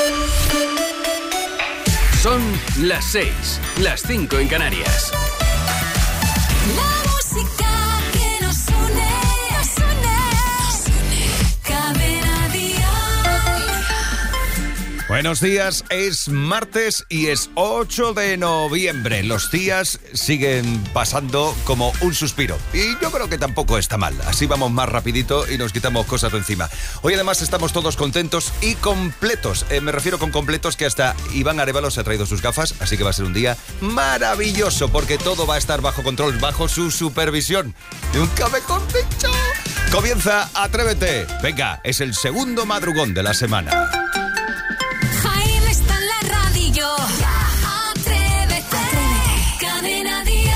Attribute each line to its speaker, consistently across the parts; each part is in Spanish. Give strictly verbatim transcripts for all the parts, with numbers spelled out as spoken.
Speaker 1: Son las seis, las cinco en Canarias.
Speaker 2: La música que nos une, nos une, nos une. Cadena Dial.
Speaker 3: Buenos días, es martes y es ocho de noviembre. Los días siguen pasando como un suspiro y yo creo que tampoco está mal. Así vamos más rapidito y nos quitamos cosas de encima. Hoy además estamos todos contentos y completos. Eh, me refiero con completos que hasta Iván Arévalo se ha traído sus gafas, así que va a ser un día maravilloso porque todo va a estar bajo control, bajo su supervisión. Nunca mejor dicho. Comienza Atrévete. Venga, es el segundo madrugón de la semana.
Speaker 2: Jaime está en la radio. Atrévete, atrévete. Cadena Dial.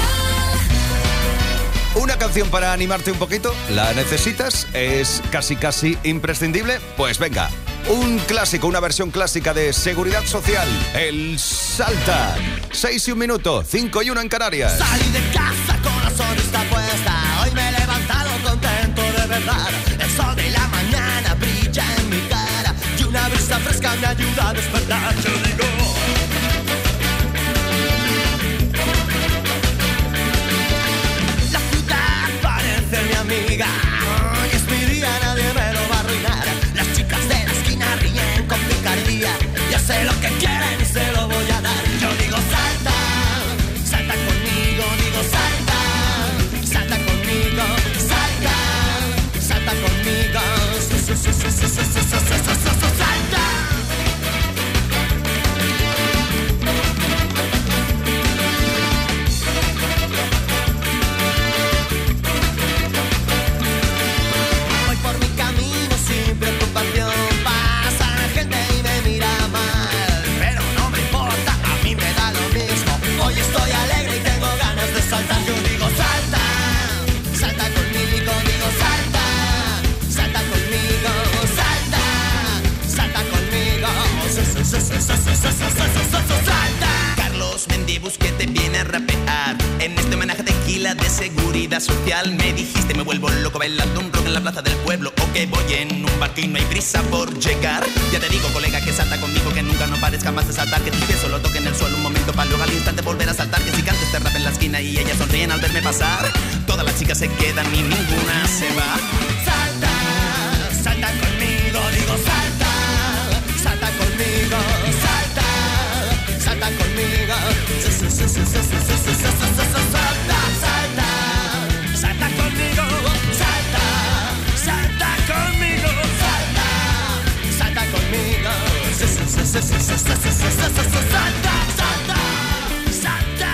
Speaker 3: Una canción para animarte un poquito, ¿la necesitas? ¿Es casi casi imprescindible? Pues venga, un clásico, una versión clásica de Seguridad Social, el Salta. Seis y un minuto, cinco y uno en Canarias.
Speaker 4: Salí de casa con la sonrisa puesta. Hoy me he levantado contento de verdad. El sol de la mañana brilla en mi cara y una brisa fresca me ayuda a despertar. Yo digo, la ciudad parece mi amiga. Hoy es mi día, nadie me lo va a arruinar. Las chicas de la esquina ríen con picardía. Ya sé lo que quieren y se lo voy a dar. Yo digo salta, salta conmigo, digo salta, salta conmigo, salta, salta conmigo, salta. Voy por mi camino sin preocupación. Pasa la gente y me mira mal, pero no me importa, a mí me da lo mismo. Hoy estoy alegre y tengo ganas de saltar. Yo digo salta, salta conmigo, digo salta, salta conmigo, salta, salta conmigo, salta. Carlos Mendibus que te viene a rapear en este homenaje tequila de Seguridad Social. Me dijiste me vuelvo loco bailando un rock en la plaza del pueblo, o que voy en un barco y no hay prisa por llegar. Ya te digo, colega, que salta conmigo, que nunca no pares jamás de saltar, que tus pies solo toquen el suelo un momento para luego al instante volver a saltar, que si canto este rap en la esquina y ellas sonríen al verme pasar, todas las chicas se quedan y ninguna se va. Salta, salta conmigo, digo salta, salta conmigo, salta, salta conmigo, salta, salta, salta conmigo, salta, salta conmigo, salta, salta conmigo, salta, salta, salta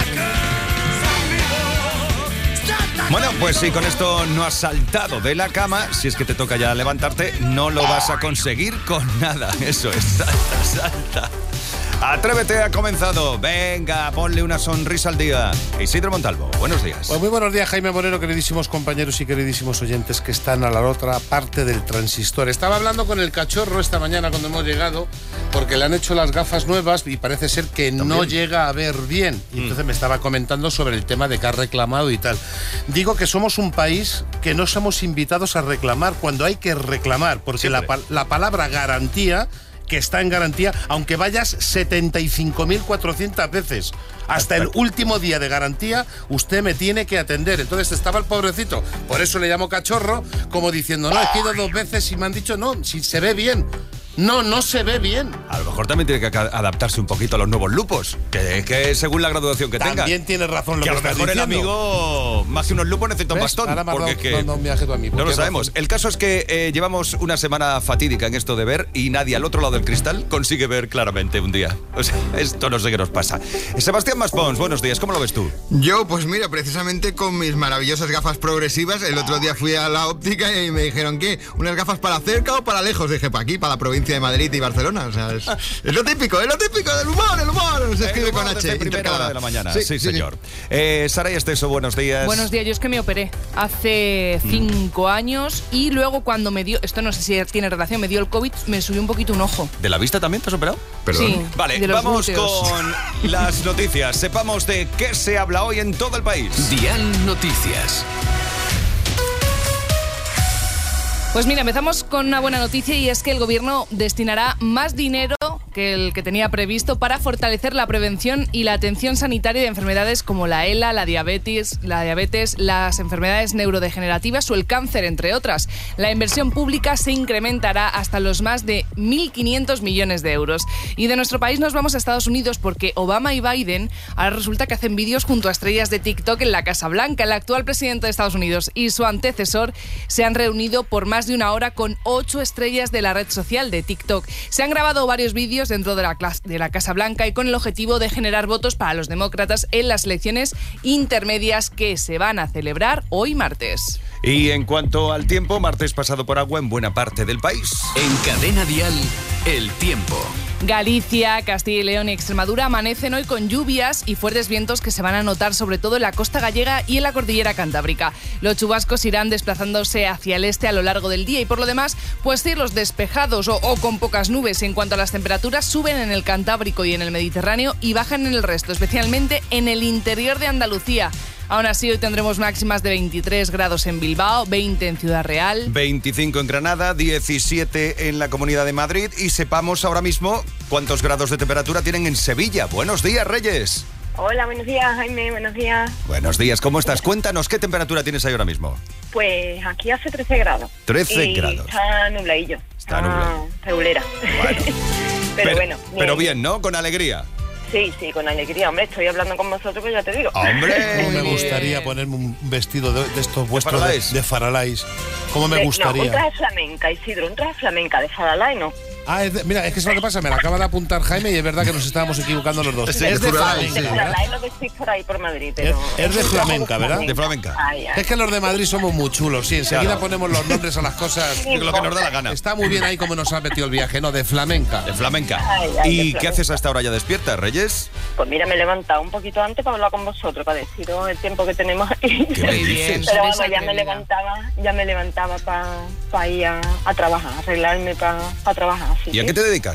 Speaker 4: conmigo, salta.
Speaker 3: Bueno, pues si con esto no has saltado de la cama, si es que te toca ya levantarte, no lo vas a conseguir con nada. Eso es, salta, salta. Atrévete ha comenzado. Venga, ponle una sonrisa al día. Isidro Montalvo, buenos días.
Speaker 5: Pues muy buenos días, Jaime Moreno, queridísimos compañeros y queridísimos oyentes que están a la otra parte del transistor. Estaba hablando con el cachorro esta mañana cuando hemos llegado, porque le han hecho las gafas nuevas y parece ser que ¿también? No llega a ver bien. Y entonces mm. me estaba comentando sobre el tema de que ha reclamado y tal. Digo que somos un país que no somos invitados a reclamar cuando hay que reclamar, porque la, la palabra garantía, que está en garantía, aunque vayas setenta y cinco mil cuatrocientas veces. Hasta el último día de garantía, usted me tiene que atender. Entonces estaba el pobrecito, por eso le llamo cachorro, como diciendo, no, he ido dos veces y me han dicho, no, si se ve bien. No, no se ve bien.
Speaker 3: A lo mejor también tiene que adaptarse un poquito a los nuevos lupos, que, que según la graduación que
Speaker 5: también
Speaker 3: tenga.
Speaker 5: También tienes razón lo que,
Speaker 3: que a lo mejor
Speaker 5: diciendo.
Speaker 3: El amigo, más que unos lupos, necesita un bastón.
Speaker 5: Ahora me
Speaker 3: porque
Speaker 5: has dado,
Speaker 3: que
Speaker 5: no, no, un viaje tú a mí.
Speaker 3: No lo sabemos. Razón? El caso es que eh, llevamos una semana fatídica en esto de ver y nadie al otro lado del cristal consigue ver claramente un día. O sea, esto no sé qué nos pasa. Sebastián Maspons, buenos días. ¿Cómo lo ves tú?
Speaker 6: Yo, pues mira, precisamente con mis maravillosas gafas progresivas, el otro día fui a la óptica y me dijeron, ¿qué? ¿Unas gafas para cerca o para lejos? Dije, para aquí, para la provincia de Madrid y Barcelona. O sea, es, es lo típico, es lo típico del humor, el humor. Se escribe con H.
Speaker 3: Primera hora de la mañana. Sí, sí, sí señor. Sí. Eh, Saray Esteso, buenos días.
Speaker 7: Buenos días. Yo es que me operé hace mm. cinco años y luego cuando me dio, esto no sé si tiene relación, me dio el COVID, me subió un poquito un ojo.
Speaker 3: ¿De la vista también te has operado?
Speaker 6: Perdón.
Speaker 7: Sí.
Speaker 3: Vale, vamos glúteos. Con las noticias. Sepamos de qué se habla hoy en todo el país.
Speaker 1: Dial Noticias.
Speaker 7: Pues mira, empezamos con una buena noticia y es que el gobierno destinará más dinero que el que tenía previsto para fortalecer la prevención y la atención sanitaria de enfermedades como la ELA, la diabetes, la diabetes, las enfermedades neurodegenerativas o el cáncer, entre otras. La inversión pública se incrementará hasta los más de mil quinientos millones de euros. Y de nuestro país nos vamos a Estados Unidos porque Obama y Biden ahora resulta que hacen vídeos junto a estrellas de TikTok en la Casa Blanca. El actual presidente de Estados Unidos y su antecesor se han reunido por más de una hora con ocho estrellas de la red social de TikTok. Se han grabado varios vídeos dentro de la, de la Casa Blanca y con el objetivo de generar votos para los demócratas en las elecciones intermedias que se van a celebrar hoy martes.
Speaker 3: Y en cuanto al tiempo, martes pasado por agua en buena parte del país.
Speaker 1: En Cadena Dial, el tiempo.
Speaker 7: Galicia, Castilla y León y Extremadura amanecen hoy con lluvias y fuertes vientos que se van a notar sobre todo en la costa gallega y en la cordillera cantábrica. Los chubascos irán desplazándose hacia el este a lo largo del día y por lo demás, pues cielos despejados o, o con pocas nubes. En cuanto a las temperaturas, suben en el Cantábrico y en el Mediterráneo y bajan en el resto, especialmente en el interior de Andalucía. Aún así, hoy tendremos máximas de veintitrés grados en Bilbao, veinte en Ciudad Real,
Speaker 3: veinticinco en Granada, diecisiete en la Comunidad de Madrid y sepamos ahora mismo cuántos grados de temperatura tienen en Sevilla. Buenos días, Reyes.
Speaker 8: Hola, buenos días, Jaime, buenos días.
Speaker 3: Buenos días, ¿cómo estás? Cuéntanos, ¿qué temperatura tienes ahí ahora mismo?
Speaker 8: Pues aquí hace trece grados.
Speaker 3: trece
Speaker 8: y
Speaker 3: grados.
Speaker 8: Está nubladillo.
Speaker 3: Está nublado.
Speaker 8: Regulera.
Speaker 3: Bueno.
Speaker 8: pero,
Speaker 3: pero
Speaker 8: bueno. Bien.
Speaker 3: Pero bien, ¿no? Con alegría.
Speaker 8: Sí, sí, con alegría, hombre, estoy hablando con vosotros, pues ya te digo.
Speaker 3: ¡Hombre!
Speaker 5: ¿Cómo me gustaría ponerme un vestido de, de estos vuestros de
Speaker 3: Faralays?
Speaker 5: de Faralays? ¿Cómo me
Speaker 8: De-
Speaker 5: gustaría?
Speaker 8: No, un traje flamenca, Isidro, un traje flamenca de Faralay, ¿no?
Speaker 5: Ah, es de- mira, es que es lo que pasa, me la acaba de apuntar Jaime y es verdad que nos estábamos equivocando los dos.
Speaker 6: Sí,
Speaker 5: es de
Speaker 6: es Faralays,
Speaker 5: flamenca,
Speaker 6: sí.
Speaker 8: De
Speaker 5: ¿verdad?
Speaker 8: Faralay lo vestéis por ahí, por Madrid, pero...
Speaker 5: Es- es de
Speaker 8: un traje
Speaker 5: flamenca, ¿verdad?
Speaker 3: De flamenca.
Speaker 8: Ay, ay.
Speaker 5: Es que los de Madrid somos muy chulos, sí, enseguida
Speaker 3: Claro.
Speaker 5: ponemos los nombres a las cosas.
Speaker 3: Lo que nos da la gana.
Speaker 5: Está muy bien ahí como nos ha metido el viaje, ¿no? De flamenca.
Speaker 3: De flamenca.
Speaker 8: Ay, ay,
Speaker 3: ¿Y
Speaker 8: de
Speaker 3: qué
Speaker 8: flamenca.
Speaker 3: haces a esta hora ya despierta, Reyes?
Speaker 8: Pues mira, me he levantado un poquito antes para hablar con vosotros, para deciros el tiempo que tenemos aquí.
Speaker 3: ¿Qué me
Speaker 7: Muy bien.
Speaker 3: dices?
Speaker 8: Pero
Speaker 7: Sois
Speaker 8: vamos, ya me
Speaker 7: atrevida.
Speaker 8: levantaba, ya me levantaba para pa ir a, a trabajar, arreglarme para pa trabajar. Así
Speaker 3: ¿Y a
Speaker 8: que-
Speaker 3: qué te dedicas?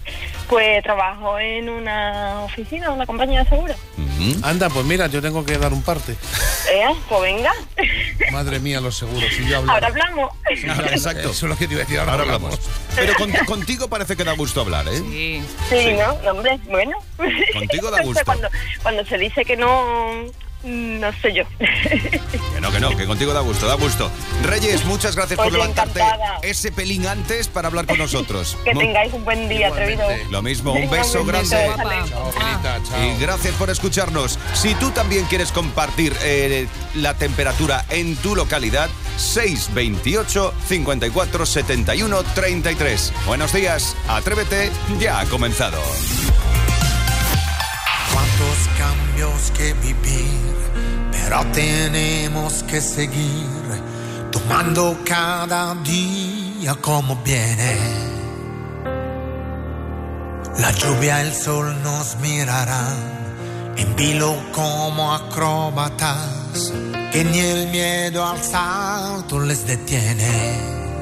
Speaker 8: Pues trabajo en una oficina, una compañía de seguros.
Speaker 3: Ujú.
Speaker 5: Anda, pues mira, yo tengo que dar un parte.
Speaker 8: ¿Eh? Pues venga.
Speaker 5: Madre mía, los seguros. Si yo hablara.
Speaker 8: Ahora hablamos.
Speaker 3: Ahora, exacto.
Speaker 5: Eso es lo que te iba a decir, ahora,
Speaker 3: Ahora
Speaker 5: hablamos.
Speaker 3: hablamos. Pero con- contigo parece que da gusto hablar, ¿eh?
Speaker 7: Sí.
Speaker 8: Sí, ¿no? No, hombre, bueno.
Speaker 3: Contigo da gusto.
Speaker 8: Cuando, cuando se dice que no, no sé yo.
Speaker 3: Que no, que no, que contigo da gusto, da gusto. Reyes, muchas gracias por
Speaker 8: Oye,
Speaker 3: levantarte
Speaker 8: encantada.
Speaker 3: ese pelín antes para hablar con nosotros.
Speaker 8: Que
Speaker 3: Mu-
Speaker 8: tengáis un buen día, atrevido.
Speaker 5: Igualmente.
Speaker 3: Lo mismo, un
Speaker 8: Venga,
Speaker 3: beso
Speaker 8: un
Speaker 3: grande.
Speaker 8: beso,
Speaker 7: Guapa.
Speaker 8: vale.
Speaker 5: Chao, Felita, chao.
Speaker 3: Y gracias por escucharnos. Si tú también quieres compartir eh, la temperatura en tu localidad, seis veintiocho, cincuenta y cuatro, setenta y uno, treinta y tres. Buenos días, Atrévete, ya ha comenzado.
Speaker 9: Cuántos cambios que vivir, pero tenemos que seguir tomando cada día como viene. La lluvia, el sol nos mirarán en vilo como acróbatas, que ni el miedo al salto les detiene.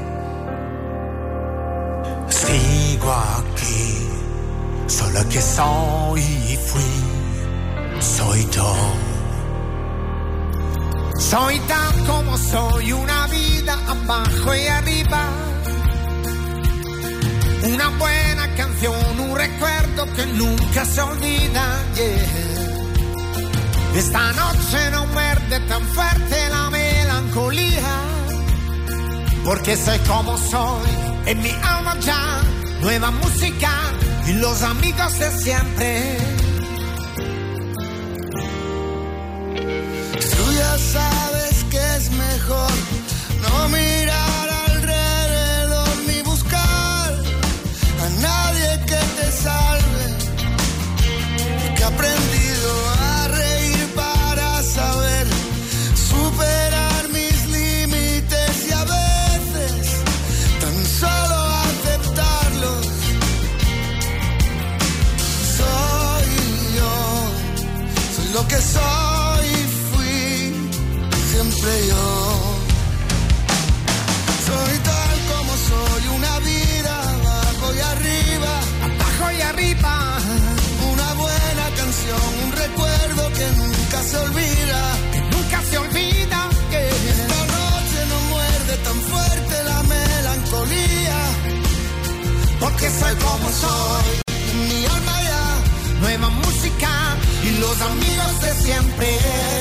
Speaker 9: Sigo aquí, solo que soy y fui, soy yo. Soy tal como soy, una vida abajo y arriba, una buena canción, un recuerdo que nunca se olvida, yeah. Esta noche no muerde tan fuerte la melancolía, porque soy como soy, en mi alma ya, nueva música y los amigos de siempre.
Speaker 10: Tú ya sabes que es mejor no mirar alrededor ni buscar a nadie que te salve, que he aprendido a reír para saber superar mis límites y a veces tan solo aceptarlos. Soy yo, soy lo que soy, fui siempre yo. Soy tal como soy, una vida abajo y arriba,
Speaker 9: Abajo y arriba,
Speaker 10: una buena canción, un recuerdo que nunca se olvida.
Speaker 9: que nunca se olvida, que
Speaker 10: Esta noche no muerde tan fuerte la melancolía,
Speaker 9: porque soy como soy. siempre.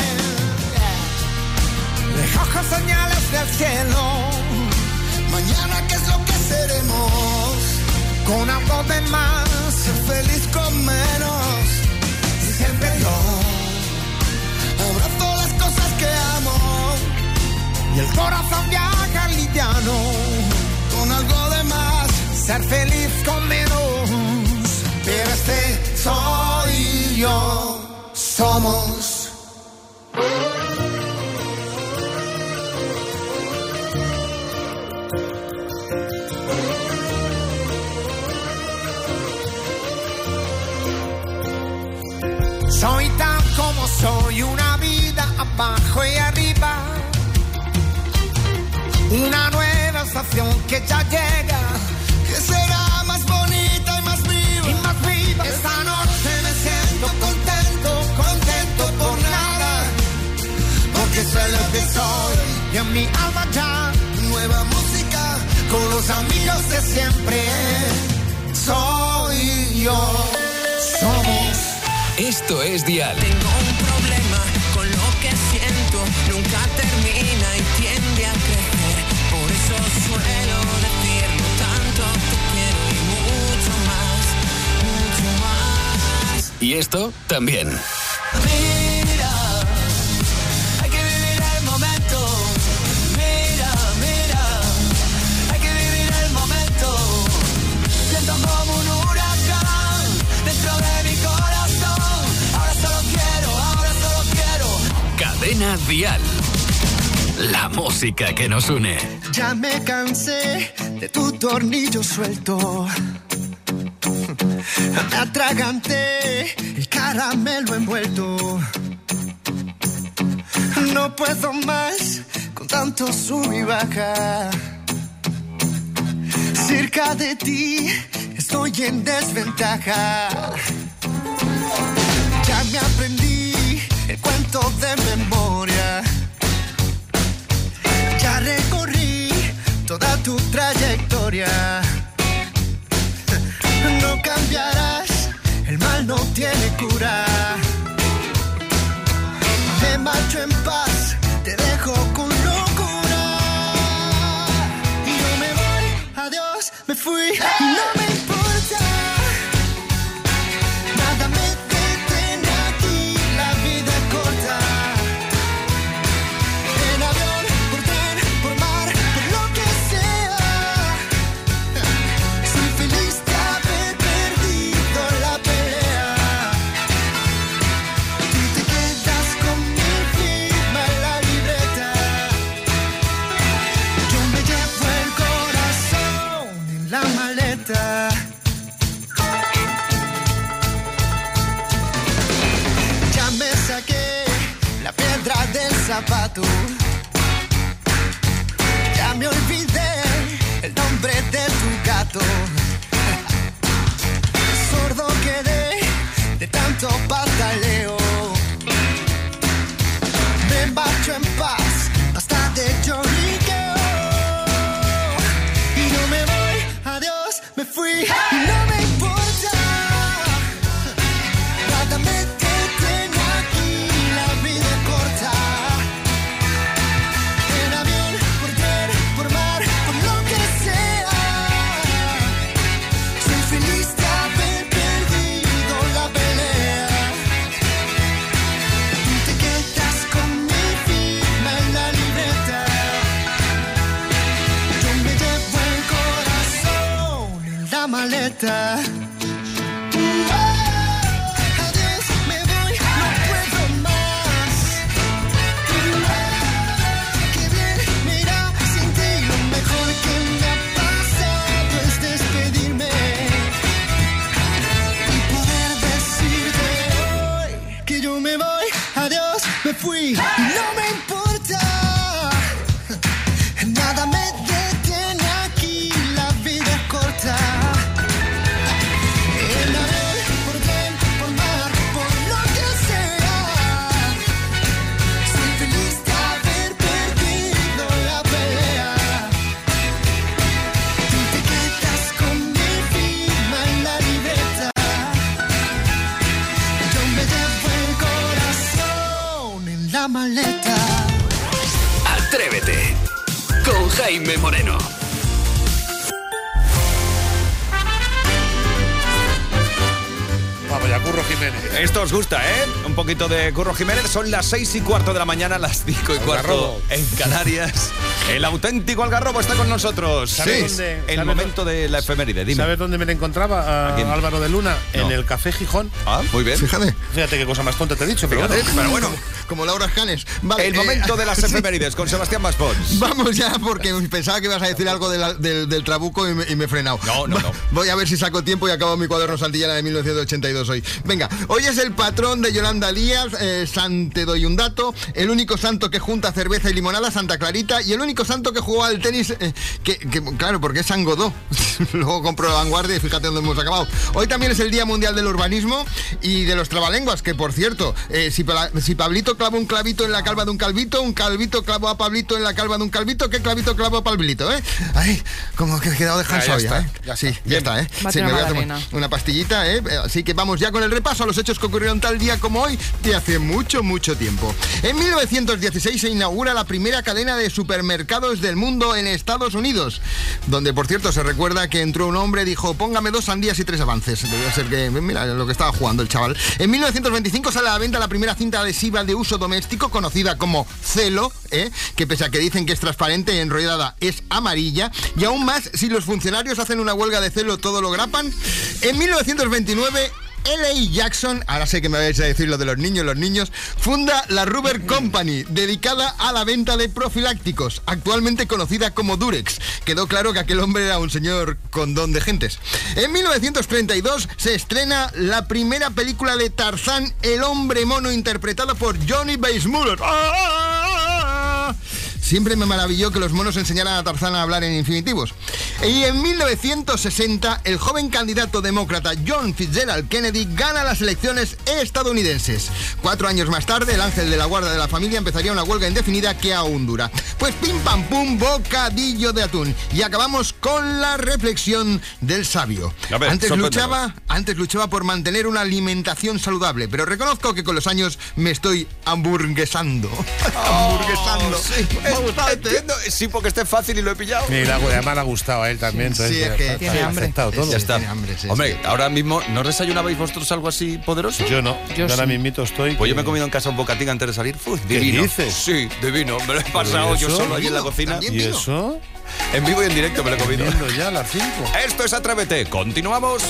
Speaker 9: Recojo señales del cielo.
Speaker 10: Mañana, ¿qué es lo que seremos?
Speaker 9: Con algo de más,
Speaker 10: ser feliz con menos.
Speaker 9: y siempre yo.
Speaker 10: Abrazo las cosas que amo.
Speaker 9: Y el corazón viaja liviano.
Speaker 10: Con algo de más.
Speaker 9: Ser feliz con menos. Pero este soy yo. Somos. Soy tal como soy, una vida abajo y arriba. Una nueva estación que ya llega,
Speaker 10: Que será más bonita y más viva.
Speaker 9: y más viva. Esta noche me siento contento, contento por nada. Porque sé lo que soy y en mi alma ya.
Speaker 10: Nueva música.
Speaker 9: Con los amigos de siempre. Soy yo. Somos.
Speaker 1: Esto es Dial.
Speaker 11: Tengo un problema con lo que siento, nunca termina y tiende a crecer. Por eso suelo decirlo tanto, te quiero y mucho más, mucho más.
Speaker 1: Y esto también.
Speaker 11: Mira, hay que vivir el momento. Mira, mira, hay que vivir el momento. Siento como un huracán dentro de mi corazón. Ahora solo quiero, ahora solo quiero.
Speaker 1: Cadena Dial. La música que nos une.
Speaker 10: Ya me cansé de tu tornillo suelto. Me atraganté el caramelo envuelto. No puedo más con tanto sub y baja. Cerca de ti estoy en desventaja. Ya me aprendí el cuento de memoria. Ya recorrí toda tu trayectoria. No cambiarás, el mal no tiene cura. Me marcho en paz, te dejo con locura. Y yo me voy, adiós, me fui, y no me importa. Nada me detiene aquí, la vida es corta. En avión, por tren, por mar, por lo que sea. Soy feliz de haber perdido la pelea. Tú te quedas con mi firma en la libreta. Yo me llevo el corazón en la maleta. Ya me saqué la piedra del zapato. Ya me olvidé el nombre de tu gato. Sordo quedé de tanto pataleo. Me marcho en paz, basta de lloriqueo. Y no me voy, adiós, me fui, y no me importa. Nada me detiene aquí, la vida es corta. En avión, por tren, por mar, por lo que sea. Soy feliz de haber perdido la pelea. Tú te quedas con mi firma en la libreta. Yo me llevo el corazón en la maleta. Adiós, me voy, no puedo más. Qué bien, mira, sin ti lo mejor que me ha pasado es despedirme y poder decirte hoy que yo me voy, adiós, me fui, y no me importa. Nada me detiene aquí, la vida es corta. En avión, por tren, por mar, por lo que sea. Soy feliz de haber perdido la pelea. Tú te quedas con mi firma en la libreta. Yo me llevo el corazón maleta.
Speaker 1: Atrévete con Jaime Moreno.
Speaker 5: Vamos ya, Curro Jiménez.
Speaker 3: Esto os gusta, ¿eh? Un poquito de Curro Jiménez. Son las seis y cuarto de la mañana, las cinco y cuarto en Canarias. El auténtico Algarrobo está con nosotros.
Speaker 5: ¿Sabes
Speaker 3: Sí,
Speaker 5: dónde-
Speaker 3: el
Speaker 5: sabes
Speaker 3: momento de la efeméride. Dime.
Speaker 5: ¿Sabes dónde me la encontraba a
Speaker 3: ¿A quién?
Speaker 5: Álvaro de Luna?
Speaker 3: No.
Speaker 5: En el Café Gijón.
Speaker 3: Ah, muy bien.
Speaker 6: Fíjate.
Speaker 5: Fíjate qué cosa más tonta te he dicho, pero
Speaker 3: Fíjate,
Speaker 5: bueno.
Speaker 3: pero bueno.
Speaker 6: Como Laura Escanes. Vale,
Speaker 3: El
Speaker 6: eh,
Speaker 3: momento de las
Speaker 6: sí.
Speaker 3: efemérides con Sebastián Maspons.
Speaker 6: Vamos ya, porque pensaba que ibas a decir algo de la- del, del trabuco y me, y me he frenado.
Speaker 3: No, no,
Speaker 6: Va-
Speaker 3: no.
Speaker 6: Voy a ver si saco tiempo y acabo mi cuaderno Santillana de mil novecientos ochenta y dos hoy. Venga, hoy es el patrón de Yolanda Díaz, eh, San te doy un dato, el único santo que junta cerveza y limonada, Santa Clarita, y el único santo que jugó al tenis, eh, que, que, claro, porque es San Godó. Luego compro la Vanguardia y fíjate dónde hemos acabado. Hoy también es el Día Mundial del Urbanismo y de los trabalenguas, que por cierto, eh, si, pa- si Pablito clavó un clavito en la calva de un calvito, un calvito clavó a Pablito en la calva de un calvito, ¿qué clavito clavó a Pablito, eh? Ay, como que he quedado de
Speaker 5: Ah, ya
Speaker 6: hoy,
Speaker 5: está,
Speaker 6: ¿eh?
Speaker 5: ya
Speaker 6: sí,
Speaker 5: está.
Speaker 6: ya está, ¿eh?
Speaker 7: Bate
Speaker 6: Sí,
Speaker 7: una
Speaker 6: me voy a tomar
Speaker 7: magdalena.
Speaker 6: una pastillita, ¿eh? Así que vamos ya con el repaso a los hechos que ocurrieron tal día como hoy de hace mucho, mucho tiempo. En mil novecientos dieciséis se inaugura la primera cadena de supermercados del mundo en Estados Unidos, donde, por cierto, se recuerda que entró un hombre y dijo, póngame dos sandías y tres avances. Debe ser que, mira, lo que estaba jugando el chaval. En mil novecientos veinticinco sale a la venta la primera cinta adhesiva de uso doméstico, conocida como Celo, ¿eh? Que pese a que dicen que es transparente y enrollada, es amarilla. Y aún más, si los funcionarios hacen una huelga de celo, todo lo grapan. En mil novecientos veintinueve... L A Jackson, ahora sé que me vais a decir lo de los niños, los niños, funda la Rubber Company, dedicada a la venta de profilácticos, actualmente conocida como Durex. Quedó claro que aquel hombre era un señor condón de gentes. En mil novecientos treinta y dos se estrena la primera película de Tarzán, el hombre mono, interpretado por Johnny Weissmuller. ¡Ah! Siempre me maravilló que los monos enseñaran a Tarzán a hablar en infinitivos. Y en mil novecientos sesenta, el joven candidato demócrata John Fitzgerald Kennedy gana las elecciones estadounidenses. Cuatro años más tarde, el ángel de la guarda de la familia empezaría una huelga indefinida que aún dura. Pues pim pam pum, bocadillo de atún. Y acabamos con la reflexión del sabio.
Speaker 3: A ver,
Speaker 6: antes,
Speaker 3: sorpréndenos.
Speaker 6: luchaba, antes luchaba por mantener una alimentación saludable, pero reconozco que con los años me estoy hamburguesando. hamburguesando.
Speaker 3: Sí,
Speaker 6: Me ha gustado este, ¿eh?
Speaker 3: entiendo. Sí, porque este es fácil y lo he pillado.
Speaker 5: Y la, además le ha gustado a él también. entonces
Speaker 6: Sí, es
Speaker 5: ya
Speaker 6: que
Speaker 5: está,
Speaker 6: tiene
Speaker 5: está
Speaker 7: hambre.
Speaker 5: aceptado todo.
Speaker 3: Ya está.
Speaker 6: tiene hambre, sí,
Speaker 3: Hombre,
Speaker 6: sí.
Speaker 3: ahora mismo, ¿no desayunabais vosotros algo así poderoso?
Speaker 5: Yo no.
Speaker 7: Yo
Speaker 5: Yo ahora
Speaker 7: sí.
Speaker 5: mismito estoy.
Speaker 3: Pues yo
Speaker 5: que-
Speaker 3: me he comido en casa un bocatín antes de salir. Uf, divino.
Speaker 5: dices?
Speaker 3: Sí, divino. Me lo he pasado yo
Speaker 5: eso?
Speaker 3: solo allí en la
Speaker 6: Vino,
Speaker 3: cocina.
Speaker 6: también.
Speaker 5: ¿Y
Speaker 6: vino.
Speaker 5: eso?
Speaker 3: En vivo y en directo me lo he comido.
Speaker 5: Viendo ya a las cinco.
Speaker 3: Esto es Atrévete. Continuamos.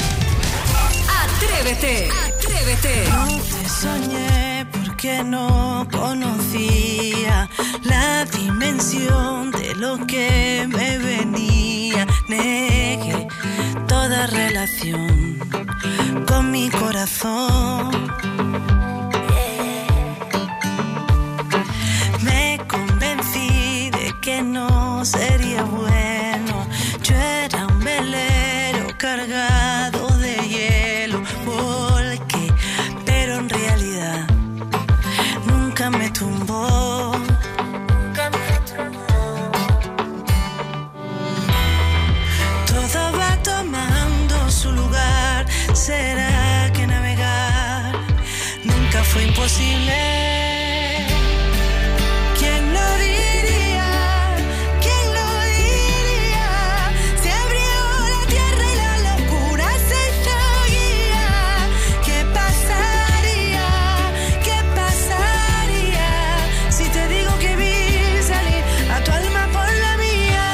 Speaker 2: Atrévete, atrévete.
Speaker 11: No te soñé porque no conocía la dimensión de lo que me venía. Negué toda relación con mi corazón. Me convencí de que no sería bueno. Yo era un velero cargado de hielo. Volqué, pero en realidad nunca me tumbó. Todo va tomando su lugar. ¿Será que navegar nunca fue imposible? ¿Quién lo diría? ¿Quién lo diría? Se abrió la tierra y la locura se hizo guía. ¿Qué pasaría? ¿Qué pasaría? Si te digo que vi salir a tu alma por la mía.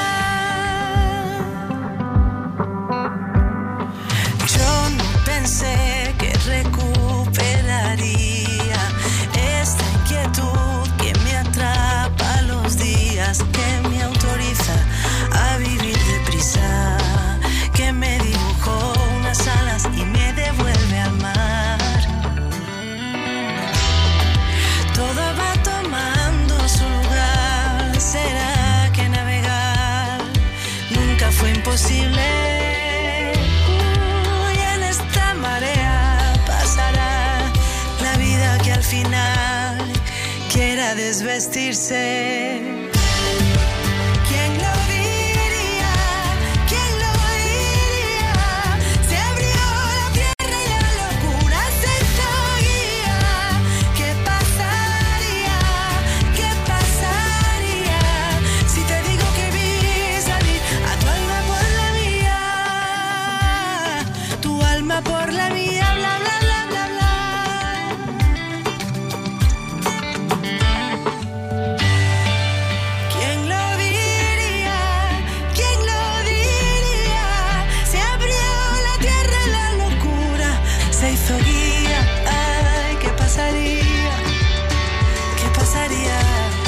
Speaker 11: Yo no pensé que recuperaría esta inquietud que me atrapa los días, que me autoriza a vivir deprisa, que me dibujó unas alas y me devuelve al mar. Todo va tomando su lugar. ¿Será que navegar nunca fue imposible? Uy, en esta marea pasará la vida que al final quiera desvestirse. ¿Quién lo diría? ¿Quién lo diría? Se abrió la tierra y la locura se hizo guía. ¿Qué pasaría? a por la mía, bla, bla, bla, bla, bla. ¿Quién lo diría? ¿Quién lo diría? Se abrió la tierra en la locura, se hizo guía. Ay, ¿qué pasaría? ¿Qué pasaría?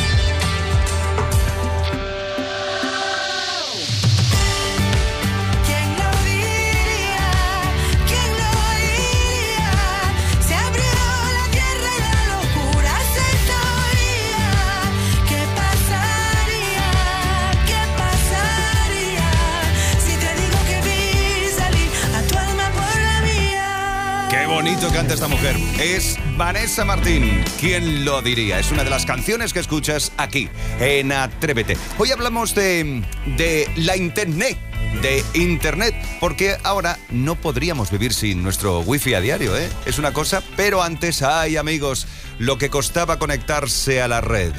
Speaker 11: ¿Quién lo diría? ¿Quién lo diría? Se abrió la tierra y la locura se hizo guía. ¿Qué pasaría? ¿Qué pasaría? Si te digo que vi salir a tu alma por la mía.
Speaker 3: Qué bonito canta esta mujer. Es Vanessa Martín. ¿Quién lo diría? Es una de las canciones que escuchas aquí, en Atrévete. Hoy hablamos de, de la internet, de internet, porque ahora no podríamos vivir sin nuestro wifi a diario, ¿eh? Es una cosa, pero antes, ay amigos, lo que costaba conectarse a la red.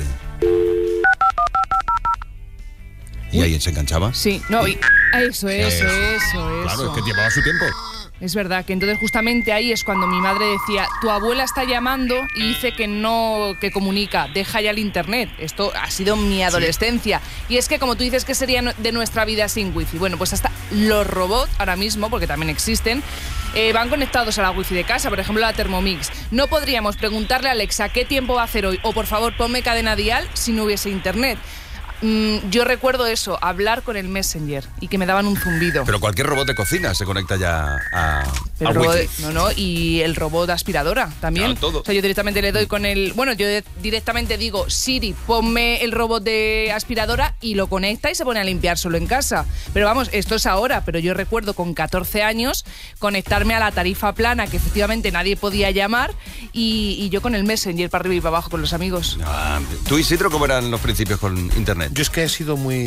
Speaker 3: ¿Y alguien se enganchaba?
Speaker 7: Sí, no, y- eso, eso, eso, eso.
Speaker 3: Claro, es que llevaba su tiempo.
Speaker 7: Es verdad que entonces justamente ahí es cuando mi madre decía, tu abuela está llamando y dice que no, que comunica, deja ya el internet. Esto ha sido mi adolescencia. Y es que como tú dices, ¿qué sería de nuestra vida sin wifi? Bueno, pues hasta los robots ahora mismo, porque también existen, eh, van conectados a la wifi de casa, por ejemplo la Thermomix. No podríamos preguntarle a Alexa qué tiempo va a hacer hoy o por favor ponme cadena dial si no hubiese internet. Mm, yo recuerdo eso, hablar con el Messenger y que me daban un zumbido.
Speaker 3: Pero cualquier robot de cocina se conecta ya a,
Speaker 7: El
Speaker 3: a
Speaker 7: robot,
Speaker 3: wifi.
Speaker 7: no, no, y el robot aspiradora también.
Speaker 3: Claro, todo.
Speaker 7: O sea, yo directamente le doy con el... Bueno, yo de- directamente digo, Siri, ponme el robot de aspiradora y lo conecta y se pone a limpiar solo en casa. Pero vamos, esto es ahora, pero yo recuerdo con catorce años conectarme a la tarifa plana, que efectivamente nadie podía llamar, y, y yo con el Messenger para arriba y para abajo con los amigos.
Speaker 3: Ah, ¿tú, Isidro, cómo eran los principios con internet?
Speaker 5: Yo es que he sido muy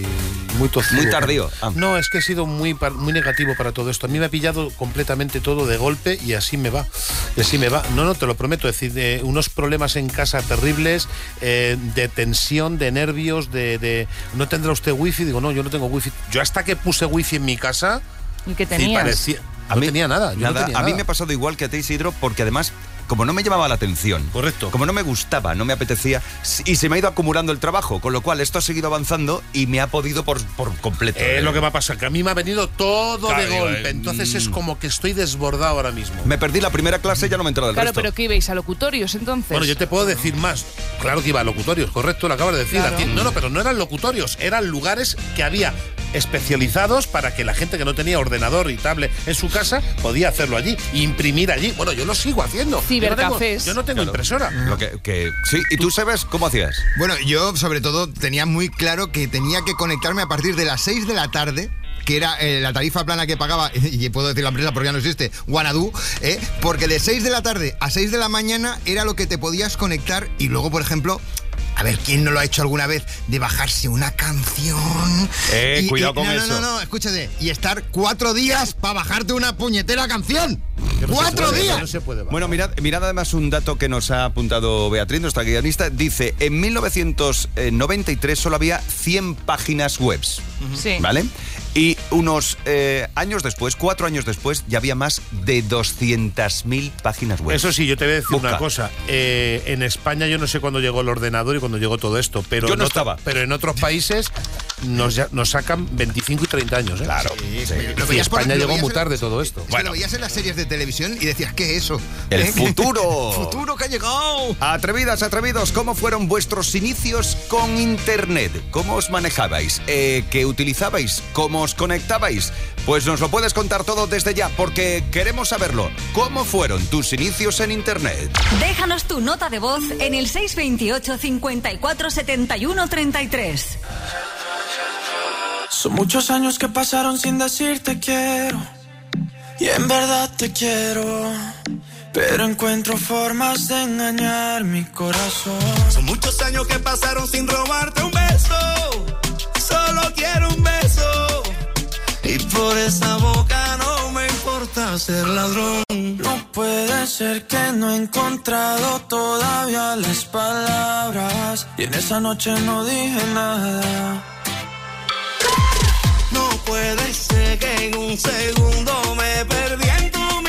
Speaker 5: muy tozudo.
Speaker 3: Muy tardío. Ah.
Speaker 5: No, es que he sido muy par- muy negativo para todo esto. A mí me ha pillado completamente todo de golpe y así me va. Y así me va. No, no, te lo prometo. Es decir, de unos problemas en casa terribles, eh, de tensión, de nervios, de, de... ¿No tendrá usted wifi? Digo, no, yo no tengo wifi. Yo hasta que puse wifi en mi casa...
Speaker 7: ¿Y qué
Speaker 5: sí,
Speaker 7: tenías?
Speaker 5: parecía-
Speaker 3: A
Speaker 5: no
Speaker 3: mí-
Speaker 5: tenía nada. Yo
Speaker 3: nada,
Speaker 5: no tenía
Speaker 3: a mí
Speaker 5: nada.
Speaker 3: me ha pasado igual que a ti, Isidro, porque además, como no me llamaba la atención,
Speaker 5: correcto,
Speaker 3: como no me gustaba, no me apetecía, y se me ha ido acumulando el trabajo, con lo cual esto ha seguido avanzando y me ha podido por, por completo.
Speaker 5: Es
Speaker 3: ¿eh?
Speaker 5: lo que me ha pasado, que a mí me ha venido todo
Speaker 3: Claro,
Speaker 5: de
Speaker 3: digo,
Speaker 5: golpe.
Speaker 3: eh,
Speaker 5: Entonces
Speaker 3: mm.
Speaker 5: es como que estoy desbordado ahora mismo.
Speaker 3: Me perdí la primera clase y ya no me he enterado del
Speaker 7: Claro,
Speaker 3: resto.
Speaker 7: pero ¿qué ibais a locutorios entonces?
Speaker 5: Bueno, yo te puedo decir más. Claro que iba a locutorios, correcto, lo acabas de decir.
Speaker 7: Claro.
Speaker 5: A ti- No, no, pero no eran locutorios, eran lugares que había especializados para que la gente que no tenía ordenador y tablet en su casa podía hacerlo allí, imprimir allí. Bueno, yo lo sigo haciendo.
Speaker 7: Cibercafés.
Speaker 5: Yo no tengo, yo no tengo
Speaker 3: Claro.
Speaker 5: impresora.
Speaker 3: Lo que, que- sí, ¿y tú sabes cómo hacías?
Speaker 6: Bueno, yo sobre todo tenía muy claro que tenía que conectarme a partir de las seis de la tarde, que era eh, la tarifa plana que pagaba, y puedo decir la empresa porque ya no existe, Wanadu, ¿eh? Porque de seis de la tarde a seis de la mañana era lo que te podías conectar y luego, por ejemplo... A ver, ¿quién no lo ha hecho alguna vez? De bajarse una canción.
Speaker 3: Eh,
Speaker 6: y-
Speaker 3: cuidado
Speaker 6: y-
Speaker 3: con
Speaker 6: no,
Speaker 3: eso.
Speaker 6: No, no, no, escúchate. Y estar cuatro días para bajarte una puñetera canción.
Speaker 5: Que no se
Speaker 6: ¡Cuatro
Speaker 5: puede,
Speaker 6: días!
Speaker 5: que No se puede bajar.
Speaker 3: Bueno, mirad, mirad además un dato que nos ha apuntado Beatriz, nuestra guionista. Dice, en mil novecientos noventa y tres solo había cien páginas webs,
Speaker 7: Sí.
Speaker 3: ¿vale? Y unos eh, años después, cuatro años después, ya había más de doscientas mil páginas web.
Speaker 5: Eso sí, yo te voy a decir
Speaker 3: Busca.
Speaker 5: una cosa. Eh, en España yo no sé cuándo llegó el ordenador y cuándo llegó todo esto, pero,
Speaker 3: Yo no
Speaker 5: en otro-
Speaker 3: estaba.
Speaker 5: pero en otros países nos, ya- nos sacan veinticinco y treinta años. ¿eh?
Speaker 3: Claro.
Speaker 6: Sí,
Speaker 3: Sí.
Speaker 6: lo
Speaker 5: Y
Speaker 6: veías por-
Speaker 5: España
Speaker 6: lo
Speaker 5: llegó
Speaker 6: veías
Speaker 5: muy
Speaker 6: en-
Speaker 5: tarde todo esto.
Speaker 6: Es que lo veías en las series de televisión y decías, ¿qué es eso?
Speaker 3: El
Speaker 6: ¿Eh?
Speaker 3: futuro.
Speaker 6: ¡Futuro que ha llegado!
Speaker 3: Atrevidas, atrevidos, ¿cómo fueron vuestros inicios con Internet? ¿Cómo os manejabais? Eh, ¿Qué utilizabais? ¿Cómo os conectabais? Pues nos lo puedes contar todo desde ya, porque queremos saberlo. ¿Cómo fueron tus inicios en Internet?
Speaker 2: Déjanos tu nota de voz en el seis veintiocho, cincuenta y cuatro, setenta y uno, treinta y tres.
Speaker 11: Son muchos años que pasaron sin decirte quiero. Y en verdad te quiero. Pero encuentro formas de engañar mi corazón.
Speaker 12: Son muchos años que pasaron sin robarte un beso. Solo quiero un beso. Y por esa boca no me importa ser ladrón.
Speaker 11: No puede ser que no he encontrado todavía las palabras. Y en esa noche no dije nada.
Speaker 12: No puede ser que en un segundo me perdí en tu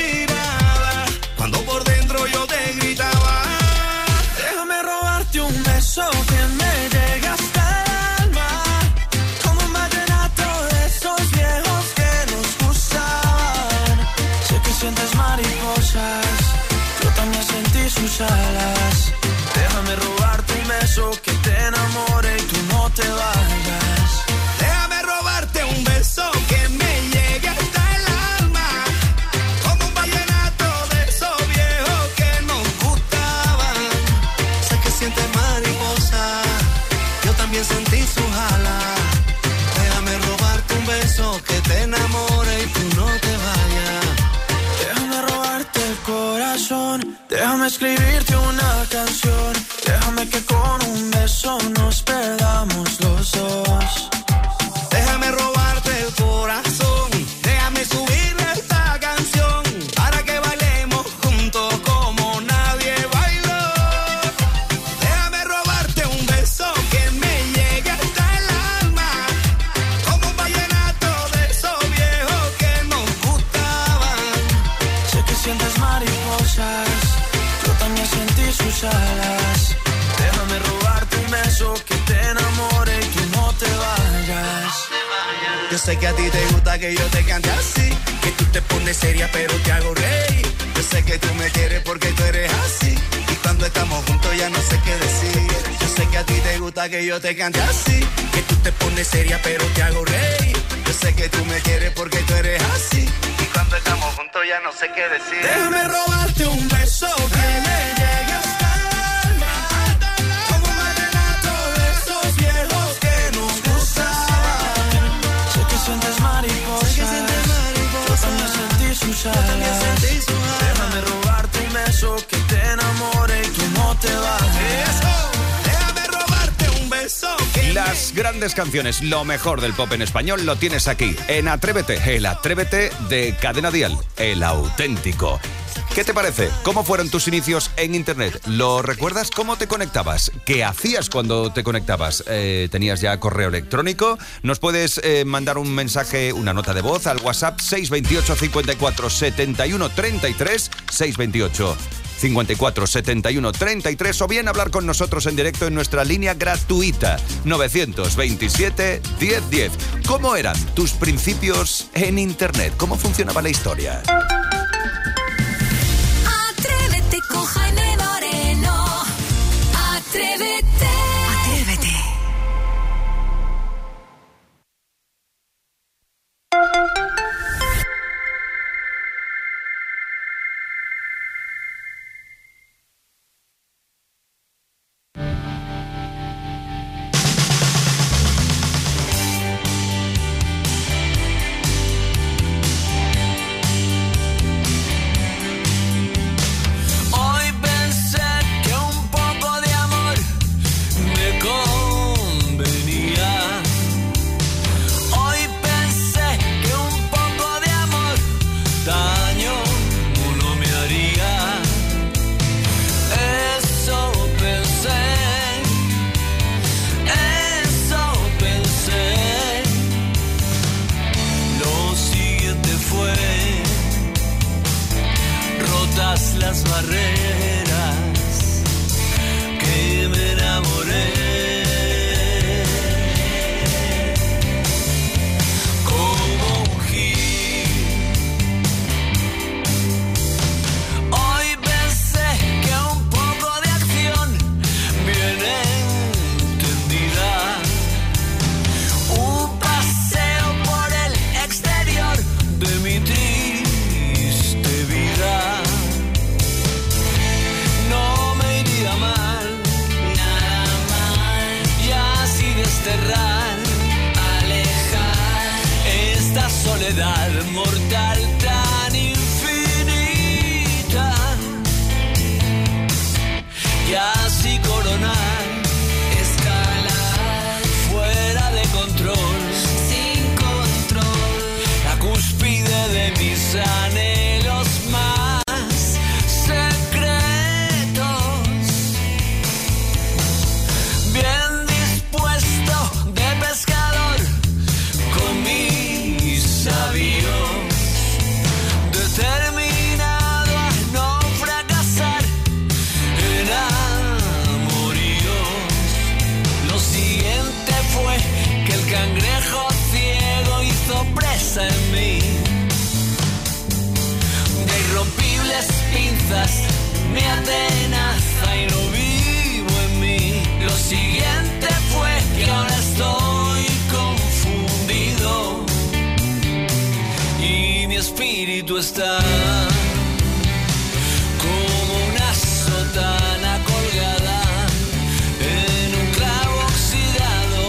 Speaker 11: sientes mariposas, yo también sentí sus alas. Déjame robarte un beso que te enamore y tú no te vayas.
Speaker 12: Déjame robarte un beso que me llegue hasta el alma, como un vallenato de esos viejos que nos gustaban.
Speaker 11: Sé que sientes mariposa, yo también sentí sus alas. Déjame robarte un beso que te enamore y tú no te vayas. Déjame robarte el corazón, déjame escribirte una canción. Déjame que con un beso nos perdamos los dos.
Speaker 12: Déjame robarte el corazón, déjame subirle esta canción para que bailemos juntos como nadie bailó. Déjame robarte un beso que me llegue hasta el alma, como un vallenato de esos viejos que nos gustaban.
Speaker 11: Sé que sientes mariposas, yo también sentí sus alas. Déjame robarte un beso que te enamore y tú no te vayas.
Speaker 12: Yo sé que a ti te gusta que yo te cante así, que tú te pones seria pero te hago reír. Yo sé que tú me quieres porque tú eres así, y cuando estamos juntos ya no sé qué decir. Yo sé que a ti te gusta que yo te cante así, que tú te pones seria pero te hago reír. Yo sé que tú me quieres porque tú eres así, y cuando estamos juntos ya no sé qué decir. Déjame robarte un beso que me llegue hasta el alma, como un vallenato de esos viejos que nos gustaban.
Speaker 11: Sé que sientes mariposas, yo también sentí sus alas. Déjame robarte un beso que te enamore y tú no te vayas.
Speaker 12: Déjame robarte un beso que
Speaker 3: Las grandes canciones, lo mejor del pop en español lo tienes aquí, en Atrévete, el Atrévete de Cadena Dial, el auténtico. ¿Qué te parece? ¿Cómo fueron tus inicios en Internet? ¿Lo recuerdas? ¿Cómo te conectabas? ¿Qué hacías cuando te conectabas? Eh, ¿Tenías ya correo electrónico? Nos puedes eh, mandar un mensaje, una nota de voz al WhatsApp seis veintiocho cincuenta y cuatro setenta y uno treinta y tres, seis veintiocho cincuenta y cuatro setenta y uno treinta y tres, o bien hablar con nosotros en directo en nuestra línea gratuita nueve veintisiete, diez diez. ¿Cómo eran tus principios en Internet? ¿Cómo funcionaba la historia?
Speaker 2: Atrévete con Jaime Moreno. Atrévete. Atrévete.
Speaker 11: Hoy pensé que un poco de amor me convenía. Hoy pensé que un poco de amor daño no me haría. Eso pensé, eso pensé. Lo siguiente fue rotas las barreras, que me enamoré. Como un gil. Hoy pensé que un poco de acción bien entendida, un paseo por el exterior de mi triste vida, no me iría mal, nada mal. fuerzas me atenaza y no vivo en mí. Lo siguiente fue que ahora estoy confundido y mi espíritu está como una sotana colgada en un clavo oxidado.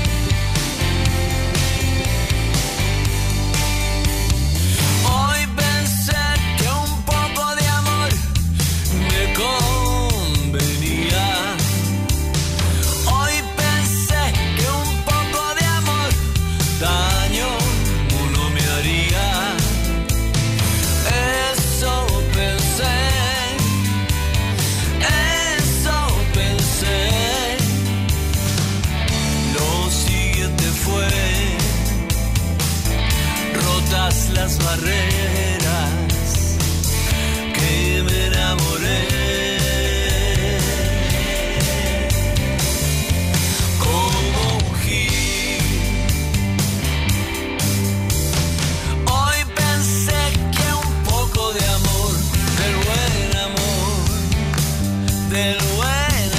Speaker 11: Hoy pensé que un poco de amor me convenía. Hoy pensé que un poco de amor daño no me haría. Eso pensé, eso pensé. Lo siguiente fue rotas las barreras que me enamoré. Como un gil. Hoy pensé que un poco de amor, del buen amor, del buen amor.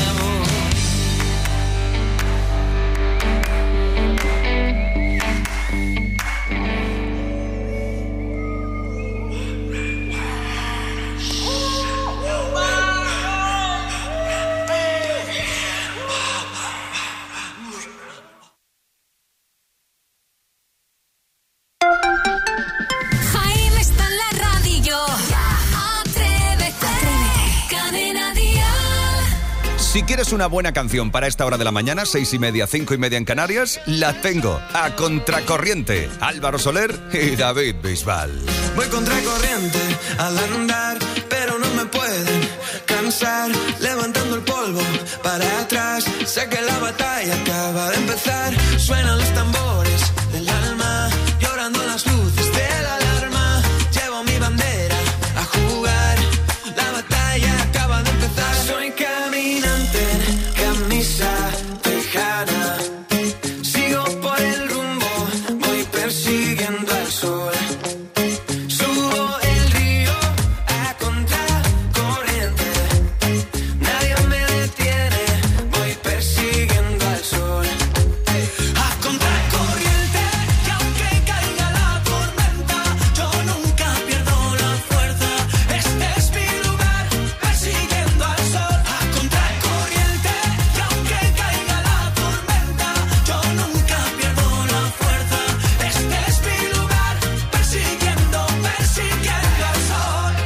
Speaker 2: Jaime está en la radio. Atrévete. Cadena Dial.
Speaker 3: Si quieres una buena canción para esta hora de la mañana, seis y media, cinco y media en Canarias, la tengo. A contracorriente, Álvaro Soler y David Bisbal.
Speaker 12: Voy contracorriente al andar, pero no me pueden cansar. Levantando el polvo para atrás, sé que la batalla acaba de empezar. Suenan los tambores del alma, llorando las luces de la alarma. Llevo mi bandera a jugar, la batalla acaba de empezar. Soy caminante en camisa tejana, sigo por el rumbo, voy persiguiendo al sol. Subo el río a contracorriente, nadie me detiene, voy persiguiendo al sol. A contracorriente, y aunque caiga la tormenta, yo nunca pierdo la fuerza. Este es mi lugar, persiguiendo al sol. A contracorriente, y aunque caiga la tormenta, yo nunca pierdo la fuerza. Este es mi lugar, persiguiendo, persiguiendo al sol.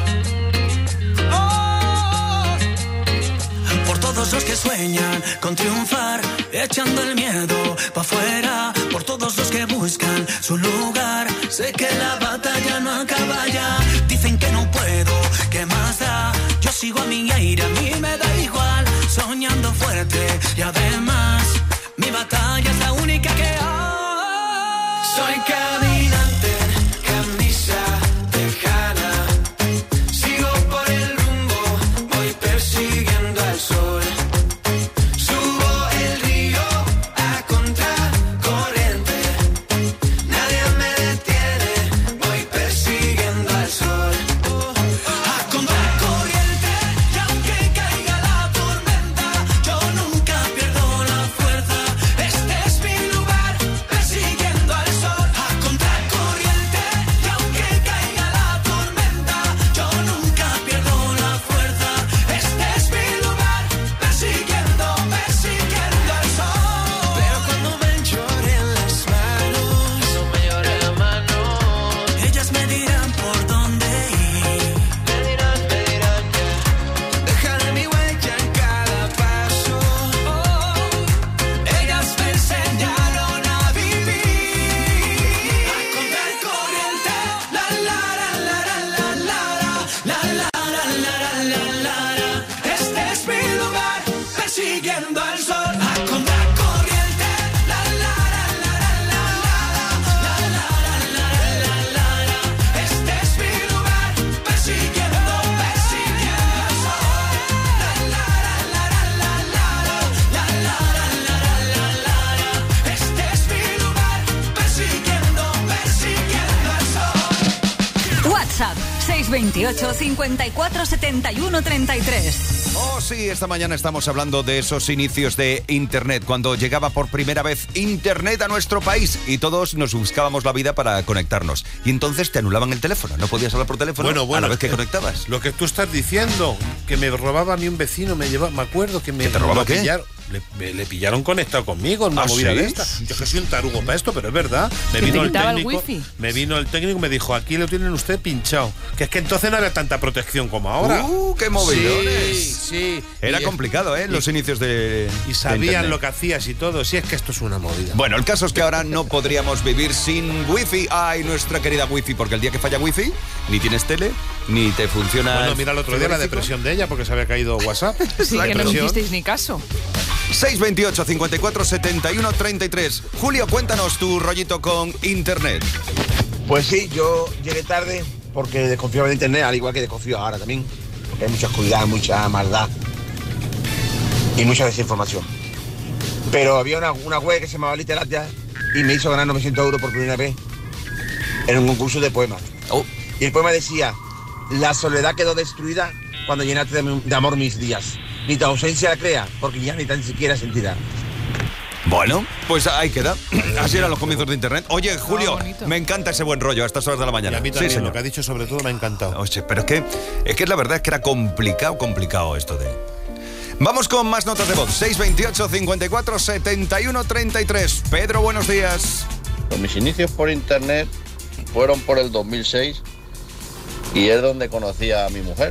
Speaker 12: Oh. Por todos los que sueñan con triunfar, echando el miedo pa' afuera. Por todos los que buscan su lugar, sé que la batalla no acaba ya. Dicen que no puedo, ¿qué más da? Yo sigo a mi aire, a mí me da igual. Soñando fuerte y además mi batalla es la única que hay. Soy caminante en camisa tejana, sigo por el rumbo, voy persiguiendo al sol. Subo el río a contracorriente, nadie me detiene, voy persiguiendo al sol. A contracorriente, y aunque
Speaker 2: veintiocho, cincuenta y cuatro, setenta y uno, treinta y tres.
Speaker 3: Oh, sí, esta mañana estamos hablando de esos inicios de Internet, cuando llegaba por primera vez Internet a nuestro país y todos nos buscábamos la vida para conectarnos. Y entonces te anulaban el teléfono, no podías hablar por teléfono
Speaker 5: Bueno, bueno,
Speaker 3: a la vez que
Speaker 5: eh,
Speaker 3: conectabas.
Speaker 5: Lo que tú estás diciendo, que me robaba a mí un vecino, me llevaba, me acuerdo que me
Speaker 3: ¿Que te robaba
Speaker 5: lo
Speaker 3: qué?
Speaker 5: pillaron, le, me- le pillaron conectado conmigo en una
Speaker 3: ¿Ah,
Speaker 5: movida
Speaker 3: sí?
Speaker 5: de esta. Yo que soy un tarugo para esto, pero es verdad. Me
Speaker 7: ¿Que
Speaker 5: vino
Speaker 7: te
Speaker 5: el
Speaker 7: quitaba el
Speaker 5: técnico,
Speaker 7: wifi?
Speaker 5: me vino el técnico y me dijo, aquí lo tienen usted pinchado. Que es que entonces no había tanta protección como ahora.
Speaker 3: ¡Uh, qué movidones!
Speaker 5: Sí, sí.
Speaker 3: Era
Speaker 5: Y-
Speaker 3: complicado, ¿eh?
Speaker 5: y-
Speaker 3: Los inicios de
Speaker 5: Y
Speaker 3: de
Speaker 5: sabían
Speaker 3: Internet.
Speaker 5: lo que hacías y todo. Sí, es que esto es una movida.
Speaker 3: Bueno, el caso es que ahora no podríamos vivir sin wifi. Ay, nuestra querida wifi, porque el día que falla wifi, ni tienes tele, ni te funciona.
Speaker 5: Bueno, mira el otro día la
Speaker 3: frigorífico.
Speaker 5: depresión de ella porque se había caído WhatsApp.
Speaker 7: Sí,
Speaker 5: La
Speaker 7: que no
Speaker 5: depresión.
Speaker 7: hicisteis ni caso.
Speaker 3: seis veintiocho, cincuenta y cuatro, setenta y uno, treinta y tres. Julio, cuéntanos tu rollito con Internet.
Speaker 13: Pues sí, yo llegué tarde porque desconfiaba de internet, al igual que desconfío ahora también. Porque hay mucha oscuridad, mucha maldad y mucha desinformación. Pero había una, una web que se llamaba Literatia y me hizo ganar novecientos euros por primera vez en un concurso de poemas.
Speaker 3: Oh.
Speaker 13: Y el poema decía: la soledad quedó destruida cuando llenaste de, mi- de amor mis días. Ni tu ausencia la crea, porque ya ni tan siquiera sentirá.
Speaker 3: Bueno, pues ahí queda. Así eran los comienzos de Internet. Oye, Julio,
Speaker 7: bonito.
Speaker 3: me encanta ese buen rollo a estas horas de la
Speaker 5: Y
Speaker 3: mañana.
Speaker 5: a mí
Speaker 3: Sí,
Speaker 5: también,
Speaker 3: señor.
Speaker 5: lo que ha dicho sobre todo me ha encantado.
Speaker 3: Oye, pero es que, es que la verdad es que era complicado, complicado esto de... Vamos con más notas de voz. seis veintiocho, cincuenta y cuatro, setenta y uno, treinta y tres. Pedro, buenos días.
Speaker 14: Pues mis inicios por internet fueron por el dos mil seis y es donde conocí a mi mujer.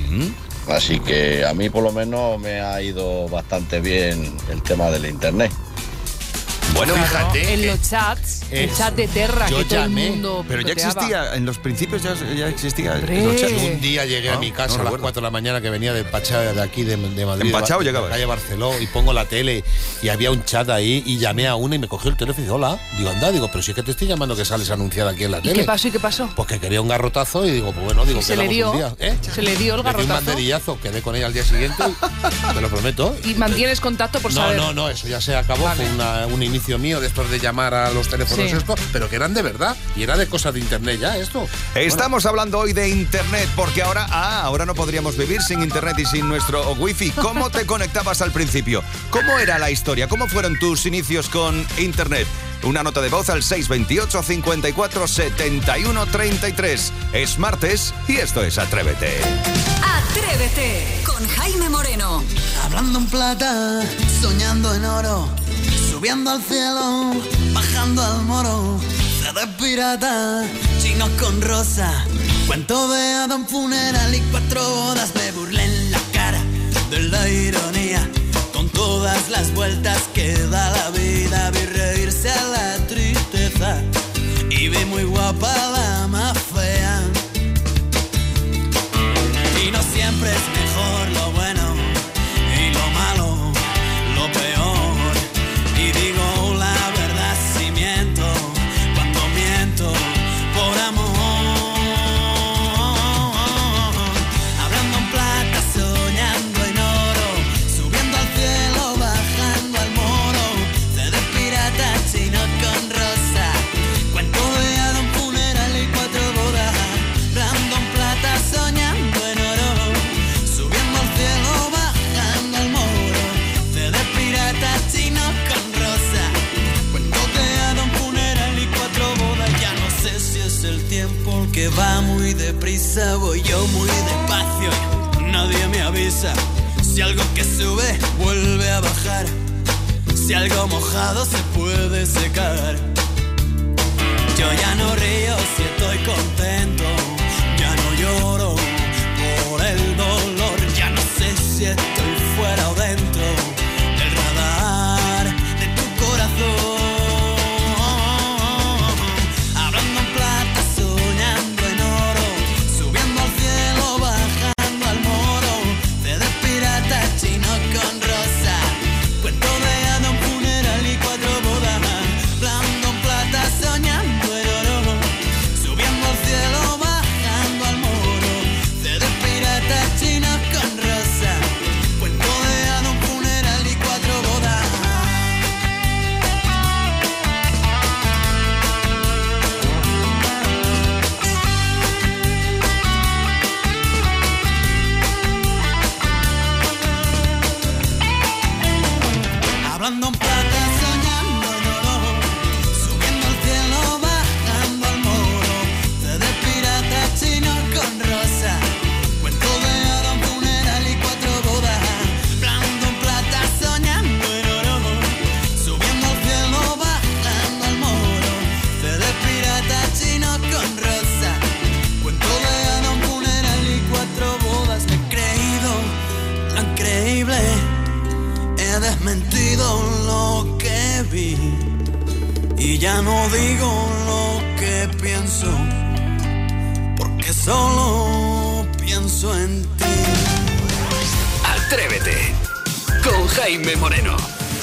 Speaker 14: Así que a mí por lo menos me ha ido bastante bien el tema del internet.
Speaker 3: Bueno,
Speaker 5: fíjate
Speaker 7: En
Speaker 5: que-
Speaker 7: los chats, el
Speaker 5: es-
Speaker 7: chat de Terra,
Speaker 5: yo
Speaker 7: que todo
Speaker 5: llamé,
Speaker 7: el mundo
Speaker 3: pero ya
Speaker 7: picoteaba.
Speaker 3: existía, en los principios ya, ya existía.
Speaker 7: Hombre.
Speaker 3: los chats.
Speaker 5: Un día llegué
Speaker 3: Ah,
Speaker 5: a mi casa
Speaker 3: no
Speaker 5: a las
Speaker 3: recuerdo.
Speaker 5: cuatro de la mañana que venía de Pachá, de aquí, de, de Madrid.
Speaker 3: ¿En Pachá o
Speaker 5: de,
Speaker 3: llegabas?
Speaker 5: de calle Barceló, y pongo la tele y había un chat ahí y llamé a una y me cogió el teléfono y dije, hola. Digo, anda, digo, pero si es que te estoy llamando que sales anunciada aquí en la
Speaker 7: ¿Y
Speaker 5: tele.
Speaker 7: qué pasó? ¿Y qué pasó?
Speaker 5: Pues que quería un garrotazo y digo, pues bueno, digo,
Speaker 7: Y se le
Speaker 5: quedamos
Speaker 7: dio,
Speaker 5: un día. ¿eh?
Speaker 7: se le dio el
Speaker 5: Le di un
Speaker 7: garrotazo.
Speaker 5: banderillazo, quedé con ella al día siguiente, y- te lo prometo.
Speaker 7: ¿Y mantienes contacto por
Speaker 5: No,
Speaker 7: saber?
Speaker 5: no, no, eso ya se acabó.
Speaker 7: Vale.
Speaker 5: Fue una- un inicio mío de estos de llamar a los teléfonos
Speaker 7: Sí.
Speaker 5: estos, pero que eran de verdad. Y era de cosas de internet ya esto.
Speaker 3: Estamos hablando hoy de Internet, porque ahora, ah, ahora no podríamos vivir sin Internet y sin nuestro wifi. ¿Cómo te conectabas al principio? ¿Cómo era la historia? ¿Cómo fueron tus inicios con Internet? Una nota de voz al seis veintiocho, cincuenta y cuatro, setenta y uno, treinta y tres. Es martes y esto es Atrévete.
Speaker 2: Atrévete con Jaime Moreno.
Speaker 11: Hablando en plata, soñando en oro, subiendo al cielo, bajando al moro, C D pirata, chinos con rosa, cuento de Adam funeral y cuatro bodas, me burlé en la cara de la ironía, con todas las vueltas que da la vida, vi reírse a la tristeza y vi muy guapa la más fea. Y no siempre es mejor lo bueno y lo malo, lo peor. Y digo la verdad si miento, cuando miento por amor. Hablando en plata, soñando en oro, subiendo al cielo, bajando al moro. C D pirata, chino con rosa, cuento de Adam funeral y cuatro bodas. Hablando en plata, soñando en oro, subiendo al cielo, bajando al moro. C D pirata, chino con rosa, cuento de Adam funeral y cuatro bodas. Ya no sé si es el tiempo el que va muy deprisa, voy yo muy despacio y nadie me avisa. Si algo que sube vuelve a bajar, si algo mojado se puede secar. Yo ya no río si estoy contento, ya no lloro por el dolor, ya no sé si estoy fuera o dentro del radar de tu corazón. Hablando en plata, soñando en oro, subiendo al cielo, bajando al moro. C D pirata, chino con rosa, cuento de Adam funeral y cuatro bodas. Hablando en plata, soñando en oro, subiendo al cielo, bajando al moro. y ya no digo lo que pienso, porque solo pienso en ti.
Speaker 1: Atrévete con Jaime Moreno.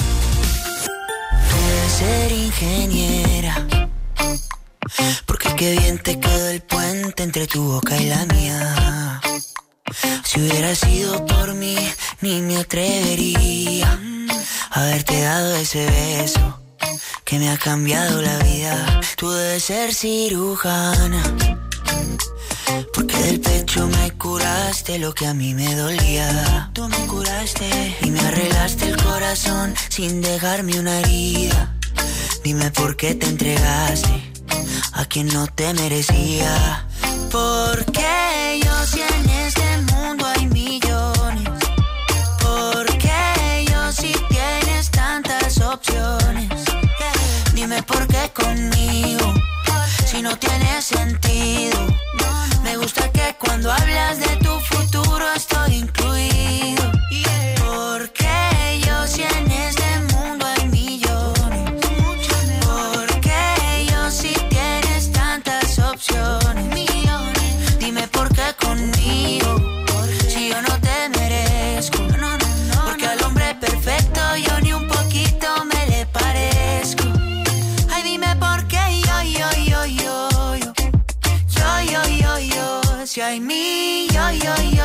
Speaker 15: Puedes ser ingeniera, porque qué bien te quedó el puente entre tu boca y la mía. Si hubiera sido por mí, ni me atrevería a haberte dado ese beso que me ha cambiado la vida. Tú debes ser cirujana, porque del pecho me curaste lo que a mí me dolía. Tú me curaste y me arreglaste el corazón sin dejarme una herida. Dime por qué te entregaste a quien no te merecía. Porque yo si en este mundo hay millones, porque yo si tienes tantas opciones. Dime por qué conmigo, si no tiene sentido. Me gusta que cuando hablas de tu futuro estoy incluido. Porque yo si en este mundo hay millones, porque yo si tienes tantas opciones. Dime por qué conmigo, si yo no te merezco. Porque al hombre perfecto yo ni un poquito me le parezco. Ay, dime por qué yo, yo, yo, yo, yo, yo, yo, yo, yo, si hay millones,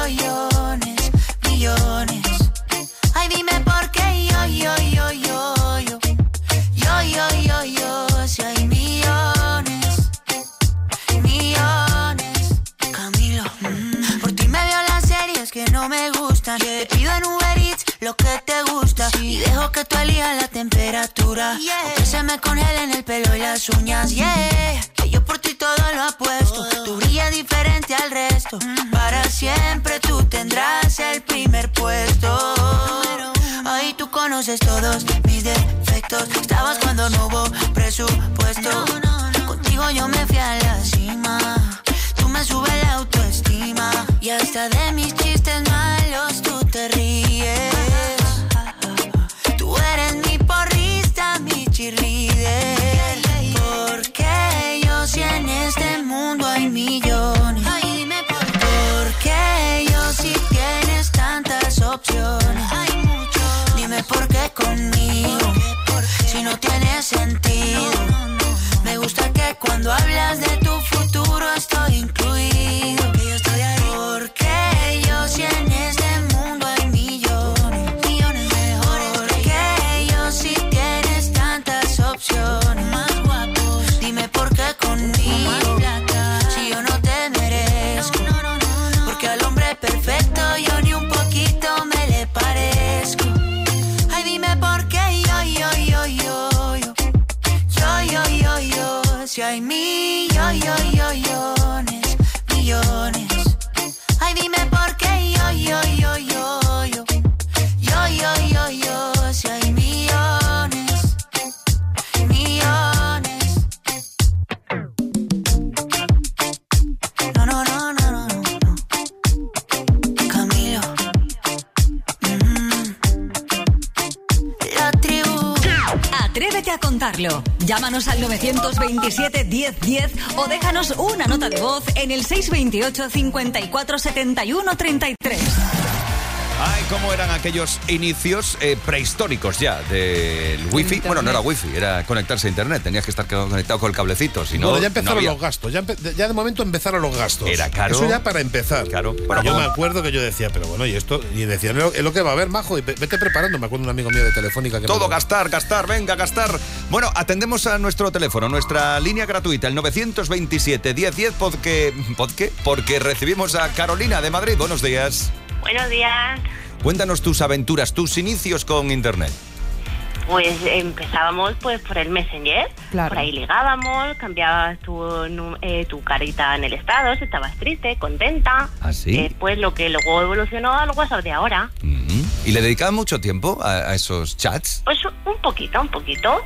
Speaker 15: millones. Ay, dime por qué yo, yo, yo, yo, yo, yo, yo, yo, yo, si hay millones, millones. Camilo, mm, por ti me veo las series que no me gustan. Te pido en Uber Eats lo que te gusta y dejo que tú elijas la temperatura. Que se me congelen el pelo y las uñas, yeah. Que yo por ti todo lo apuesto. Tú brillas diferente al resto. Para siempre tú tendrás el primer puesto. Ahí tú conoces todos mis defectos. Estabas cuando no hubo presupuesto. Contigo yo me fui a la cima. Tú me subes la autoestima. Y hasta de mis chistes malos tú te ríes. Tú eres mi porrista, mi cheerleader. Porque yo si en este mundo hay millones. Porque yo si tienes tantas opciones. Dime por qué conmigo, si no tiene sentido. Me gusta que cuando hablas de tu futuro estoy incluido. Porque yo si en este mundo hay millones, millones mejores. Porque yo si tienes tantas opciones. Más guapos. Dime por qué conmigo, si yo no te merezco. Porque al hombre perfecto yo ni un poquito me le parezco. Ay, dime por qué yo, yo, yo, yo, yo, yo, yo, yo, yo, si hay millones, millones. Ay, dime por qué yo, yo, yo, yo, yo, yo, yo, yo, yo, si hay millones, millones. No, no, no, no, no, no. Camilo. Mm. La tribu.
Speaker 2: Atrévete a contarlo. Llámanos al nueve veintisiete, diez, diez o déjanos una nota de voz en el seis veintiocho, cincuenta y cuatro, setenta y uno, treinta y tres.
Speaker 3: Ay, cómo eran aquellos inicios eh, prehistóricos ya del wifi. Bueno, no era wifi, era conectarse a internet. Tenías que estar conectado con el cablecito, si no,
Speaker 5: bueno, ya empezaron
Speaker 3: no había...
Speaker 5: los gastos. Ya, empe- ya de momento empezaron los gastos.
Speaker 3: Era caro.
Speaker 5: Eso ya para empezar.
Speaker 3: Claro.
Speaker 5: Bueno, yo
Speaker 3: ¿cómo?
Speaker 5: me acuerdo que yo decía, pero bueno, y esto, y decía, es lo, es lo que va a haber, majo, y ve- vete preparando. Me acuerdo de un amigo mío de Telefónica que
Speaker 3: Todo
Speaker 5: me...
Speaker 3: gastar, gastar, venga, gastar. Bueno, atendemos a nuestro teléfono, nuestra línea gratuita, el nueve veintisiete, diez, diez, porque, ¿por qué? Porque recibimos a Carolina de Madrid. Buenos días.
Speaker 16: Buenos días.
Speaker 3: Cuéntanos tus aventuras, tus inicios con internet.
Speaker 16: Pues empezábamos pues por el Messenger,
Speaker 7: Claro.
Speaker 16: por ahí ligábamos, cambiabas tu, nu- eh, tu carita en el estado, si estabas triste, contenta.
Speaker 3: ¿Ah, sí?
Speaker 16: Después lo que luego evolucionó al WhatsApp de ahora.
Speaker 3: Mm. ¿Y le dedicaban mucho tiempo a, a esos chats?
Speaker 16: Pues un poquito, un poquito.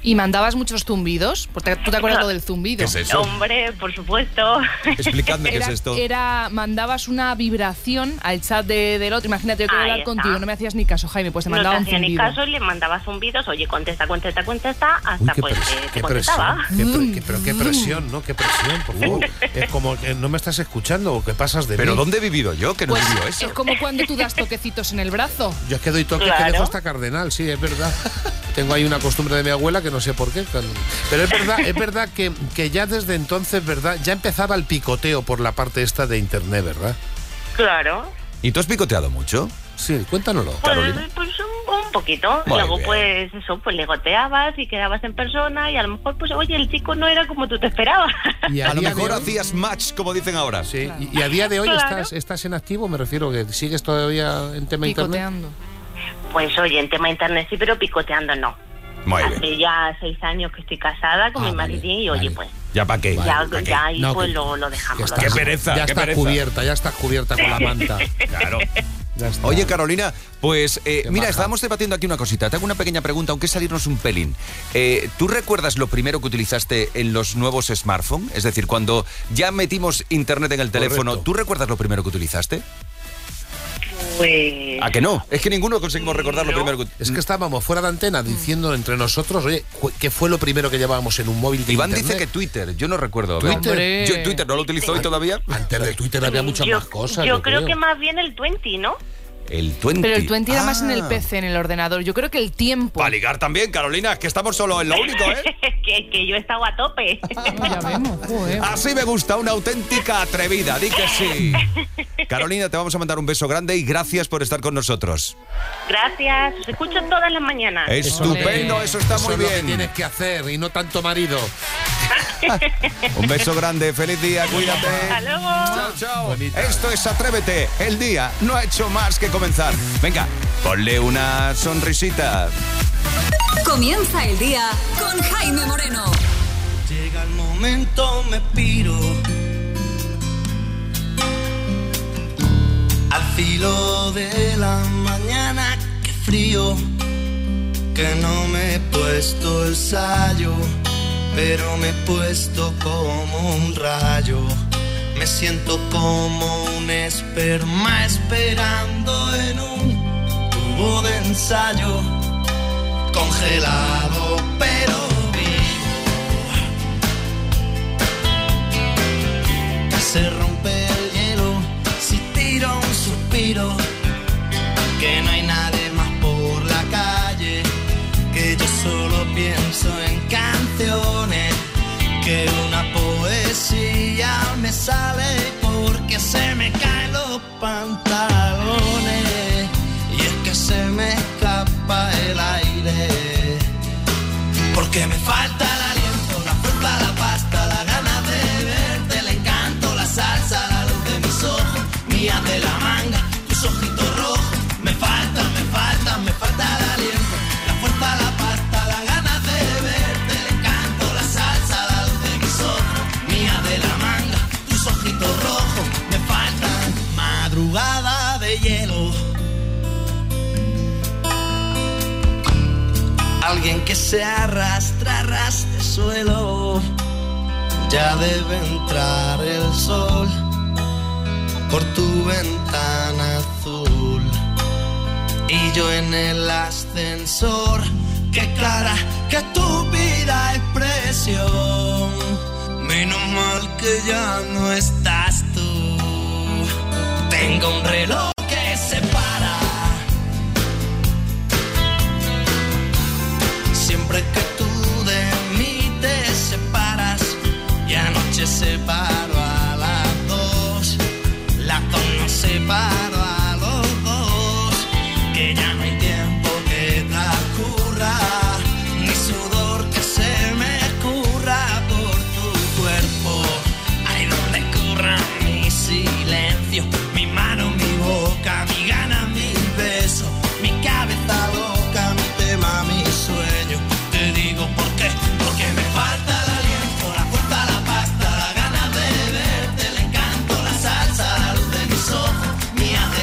Speaker 7: ¿Y mandabas muchos zumbidos? Porque tú te acuerdas lo del zumbido.
Speaker 3: ¿Qué es eso?
Speaker 16: Hombre, por supuesto.
Speaker 3: Explicadme qué
Speaker 7: era,
Speaker 3: es esto.
Speaker 7: Era, mandabas una vibración al chat de, del otro. Imagínate, yo quería
Speaker 16: Ahí
Speaker 7: hablar
Speaker 16: está.
Speaker 7: contigo, no me hacías ni caso, Jaime, pues te
Speaker 16: No te
Speaker 7: mandaba un
Speaker 16: hacía ni
Speaker 7: zumbido.
Speaker 16: caso y le mandaba zumbidos. Oye, contesta, contesta, contesta, hasta
Speaker 5: Uy, qué
Speaker 16: pues
Speaker 5: pres-
Speaker 16: eh, te
Speaker 5: qué
Speaker 16: contestaba.
Speaker 5: presión, qué pre- qué- pero qué presión, ¿no? Qué presión, por favor. Es como que no me estás escuchando o que pasas de
Speaker 3: ¿Pero
Speaker 5: mí.
Speaker 3: dónde he vivido yo que no
Speaker 7: Pues
Speaker 3: he vivido eso?
Speaker 7: es como cuando tú das toquecitos en el brazo.
Speaker 5: Yo es que doy toques
Speaker 7: Claro.
Speaker 5: que dejo hasta cardenal, sí, es verdad. Tengo ahí una costumbre de mi abuela que no sé por qué. Pero es verdad, es verdad que, que ya desde entonces, ¿verdad? Ya empezaba el picoteo por la parte esta de internet, ¿verdad?
Speaker 16: Claro.
Speaker 3: ¿Y tú has picoteado mucho?
Speaker 5: Sí, cuéntanoslo,
Speaker 16: Pues,
Speaker 3: Carolina.
Speaker 16: pues un, un poquito.
Speaker 3: Muy
Speaker 16: Luego,
Speaker 3: bien.
Speaker 16: pues eso, pues legoteabas y quedabas en persona y a lo mejor, pues oye, el chico no era como tú te esperabas.
Speaker 5: Y
Speaker 3: A lo
Speaker 5: día de
Speaker 3: mejor
Speaker 5: hoy-
Speaker 3: hacías match, como dicen ahora.
Speaker 5: Sí, y, y a día de hoy
Speaker 16: Claro.
Speaker 5: estás, estás en activo, me refiero, que sigues todavía en tema internet.
Speaker 7: Picoteando.
Speaker 16: Pues oye, en tema internet sí, pero picoteando no.
Speaker 3: Muy bien.
Speaker 16: Hace ya seis años que estoy casada con
Speaker 5: Ah,
Speaker 16: mi maridín y oye, pues
Speaker 3: ¿Ya para qué?
Speaker 16: ya,
Speaker 3: ¿Pa' qué?
Speaker 16: ya ahí
Speaker 5: No,
Speaker 16: pues
Speaker 5: que-
Speaker 16: lo, lo
Speaker 5: Que
Speaker 16: dejamos. lo
Speaker 5: estás-
Speaker 3: Qué
Speaker 16: dejamos.
Speaker 3: pereza,
Speaker 5: ya
Speaker 3: qué
Speaker 5: estás
Speaker 3: pereza.
Speaker 5: cubierta, ya estás cubierta con la manta.
Speaker 3: Claro.
Speaker 5: Ya está.
Speaker 3: Oye, Carolina, pues eh,
Speaker 5: Qué
Speaker 3: mira,
Speaker 5: maja.
Speaker 3: estábamos debatiendo aquí una cosita. Te hago una pequeña pregunta, aunque salirnos un pelín. Eh, ¿Tú recuerdas lo primero que utilizaste en los nuevos smartphones? Es decir, cuando ya metimos internet en el teléfono,
Speaker 5: Correcto.
Speaker 3: ¿tú recuerdas lo primero que utilizaste?
Speaker 16: Pues
Speaker 3: ¿A que no? Es que ninguno conseguimos recordar lo
Speaker 16: No.
Speaker 3: primero que...
Speaker 5: Es que estábamos fuera de antena diciendo entre nosotros, oye, cu- ¿qué fue lo primero que llevábamos en un móvil de
Speaker 3: Iván
Speaker 5: internet?
Speaker 3: dice que Twitter, yo no recuerdo.
Speaker 5: ¿Twitter?
Speaker 7: Hombre.
Speaker 3: Yo Twitter no lo utilizo hoy todavía.
Speaker 5: Antes de Twitter había muchas
Speaker 16: yo,
Speaker 5: más cosas.
Speaker 16: yo
Speaker 5: yo
Speaker 16: creo que más bien el veinte, ¿no?
Speaker 3: El veinte.
Speaker 7: Pero el veinte era más en el
Speaker 3: Ah.
Speaker 7: P C, en el ordenador. Yo creo que el tiempo.
Speaker 3: Para ligar también, Carolina, es que estamos solo en lo único, ¿eh?
Speaker 16: que, que yo he estado a tope.
Speaker 7: Ya vemos, joder.
Speaker 3: Así me gusta, una auténtica atrevida, di que sí. Carolina, te vamos a mandar un beso grande y gracias por estar con nosotros.
Speaker 16: Gracias, os escucho todas las mañanas.
Speaker 3: Estupendo, eso está
Speaker 5: Eso
Speaker 3: muy
Speaker 5: es lo que
Speaker 3: bien.
Speaker 5: tienes que hacer y no tanto marido.
Speaker 3: Un beso grande, feliz día, cuídate.
Speaker 16: Hasta luego.
Speaker 3: Chao, chao.
Speaker 5: Bonita.
Speaker 3: Esto es Atrévete, el día no ha hecho más que comenzar. Venga, ponle una sonrisita.
Speaker 2: Comienza el día con Jaime Moreno.
Speaker 12: Llega el momento, me piro al filo de la mañana, qué frío, que no me he puesto el sayo, pero me he puesto como un rayo. Me siento como un esperma esperando en un tubo de ensayo, congelado pero se rompe el hielo si tiro un suspiro, que no hay nadie más por la calle, que yo solo pienso en canciones, que una poesía me sale porque se me caen los pantalones y es que se me escapa el aire, porque me falta el aliento, la fruta, la pasta, la gana de verte, el encanto, la salsa, la luz de mis ojos, mía de la manga, tus ojitos rojos. Me falta, me falta, me falta el aliento, la fuerza, la pasta, la gana de verte, el encanto, la salsa, la luz de mis ojos, mía de la manga, tus ojitos rojos. Me faltan madrugada de hielo, alguien que se arrastra, arrastre suelo. Ya debe entrar el sol por tu ventana azul y yo en el ascensor. Qué clara, qué estúpida expresión. Menos mal que ya no estás tú. Tengo un reloj que se para siempre que tú de mí te separas, y anoche separo a las dos, las dos nos separo a los dos, que ya no hay tiempo que transcurra, ni sudor que se me escurra por tu cuerpo, ahí donde escurra mi silencio, mi mano, mi boca, mi gana, mi beso, mi cabeza loca, mi tema, mi sueño. Te digo por qué, porque me falta el aliento, la fuerza, la pasta, la gana de verte, el encanto, la salsa, la luz de mis ojos, mía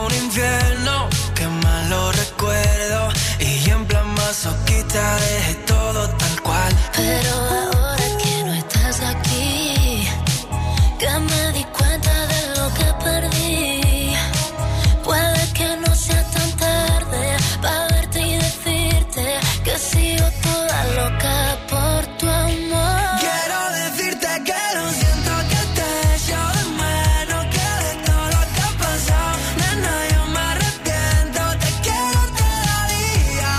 Speaker 11: un infierno, qué malo recuerdo. Y en plan masoquista dejé todo tal cual.
Speaker 15: Pero ahora que no estás aquí, que me di cuenta de lo que perdí. Puede que no sea tan tarde para verte y decirte que sigo toda loca por tu amor.
Speaker 11: Quiero decirte que lo siento, que te echo de menos, que de todo lo que ha pasado, nena, yo me arrepiento, te quiero todavía.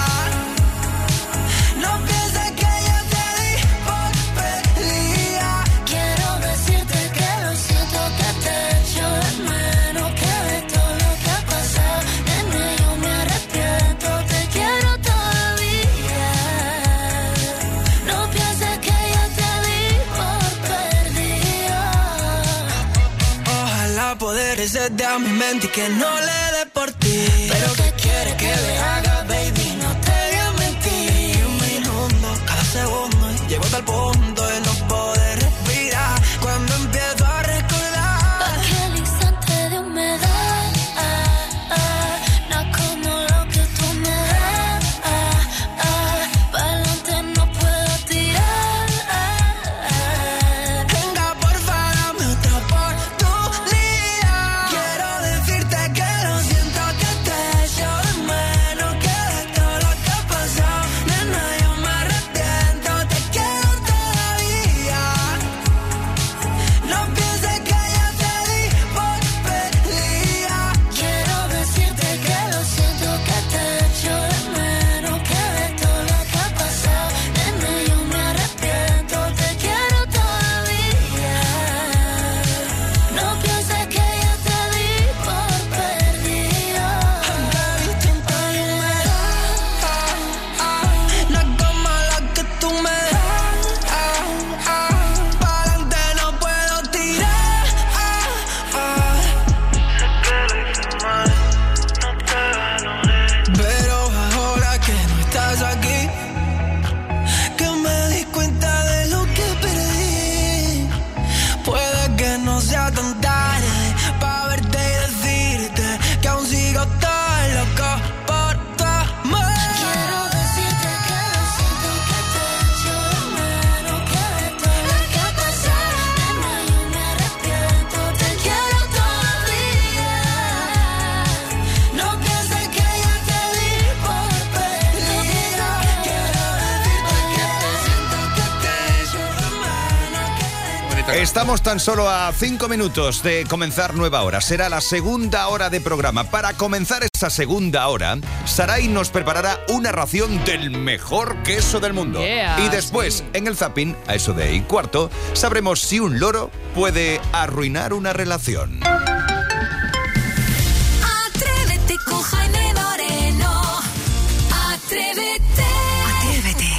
Speaker 11: No pienses que yo te di por perdida.
Speaker 15: Quiero decirte que lo siento, que te echo de menos, que de todo lo que ha pasado, nena, yo me arrepiento, te quiero todavía. No pienses que yo te di por perdida.
Speaker 11: Ojalá poder exceder a mi mente y que no le dé por ti. Pero ¿qué quieres que le haga, baby? No te voy a mentir. Me inundo cada segundo y llego hasta el punto de no poder respirar. Cuando empiezo a recordar
Speaker 15: aquel instante de humedad, ah, ah, no como lo que tú me das, ah, ah, pa'lante no puedo tirar, ah, ah.
Speaker 11: Venga, porfa, dame otra oportunidad. Quiero decirte que lo siento, que te echo de menos, que de todo lo que ha pasado, nena, yo me arrepiento, te quiero todavía. No pienses que yo te di por perdida.
Speaker 15: Quiero decirte que lo siento, que te echo de menos, que de todo lo que ha pasado, nena, yo me arrepiento, te quiero todavía. No pienses que yo te di por perdida.
Speaker 11: No como lo que tú me das, pa'lante no puedo tirar. Pero ahora que no estás aquí, que me di cuenta de lo que perdí. Puede que no sea tan tarde para verte y decirte que aún sigo tan loco por tu amor.
Speaker 15: Quiero decirte que lo siento, que te echo de menos, que de todo lo que ha pasado, nena, yo me arrepiento, te quiero todavía. No pienses que yo te di por perdida. Quiero decirte que lo siento, que te echo de menos.
Speaker 3: Estamos tan solo a cinco minutos de comenzar nueva hora. Será la segunda hora de programa. Para comenzar esa segunda hora, Saray nos preparará una ración del mejor queso del mundo.
Speaker 7: Yeah,
Speaker 3: y después, en el zapping, a eso de y cuarto, sabremos si un loro puede arruinar una relación.
Speaker 2: Atrévete con Jaime Moreno. Atrévete. Atrévete.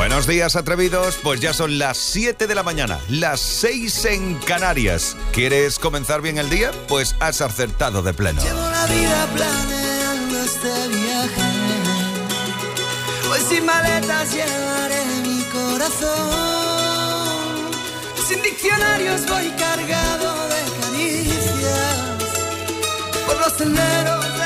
Speaker 3: Buenos días, atrevidos. Pues ya son las siete de la mañana, las seis en Canarias. ¿Quieres comenzar bien el día? Pues has acertado de pleno.
Speaker 11: Llevo la vida planeando este viaje. Pues sin maletas llevaré mi corazón. Sin diccionarios voy cargado de caricias. Por los senderos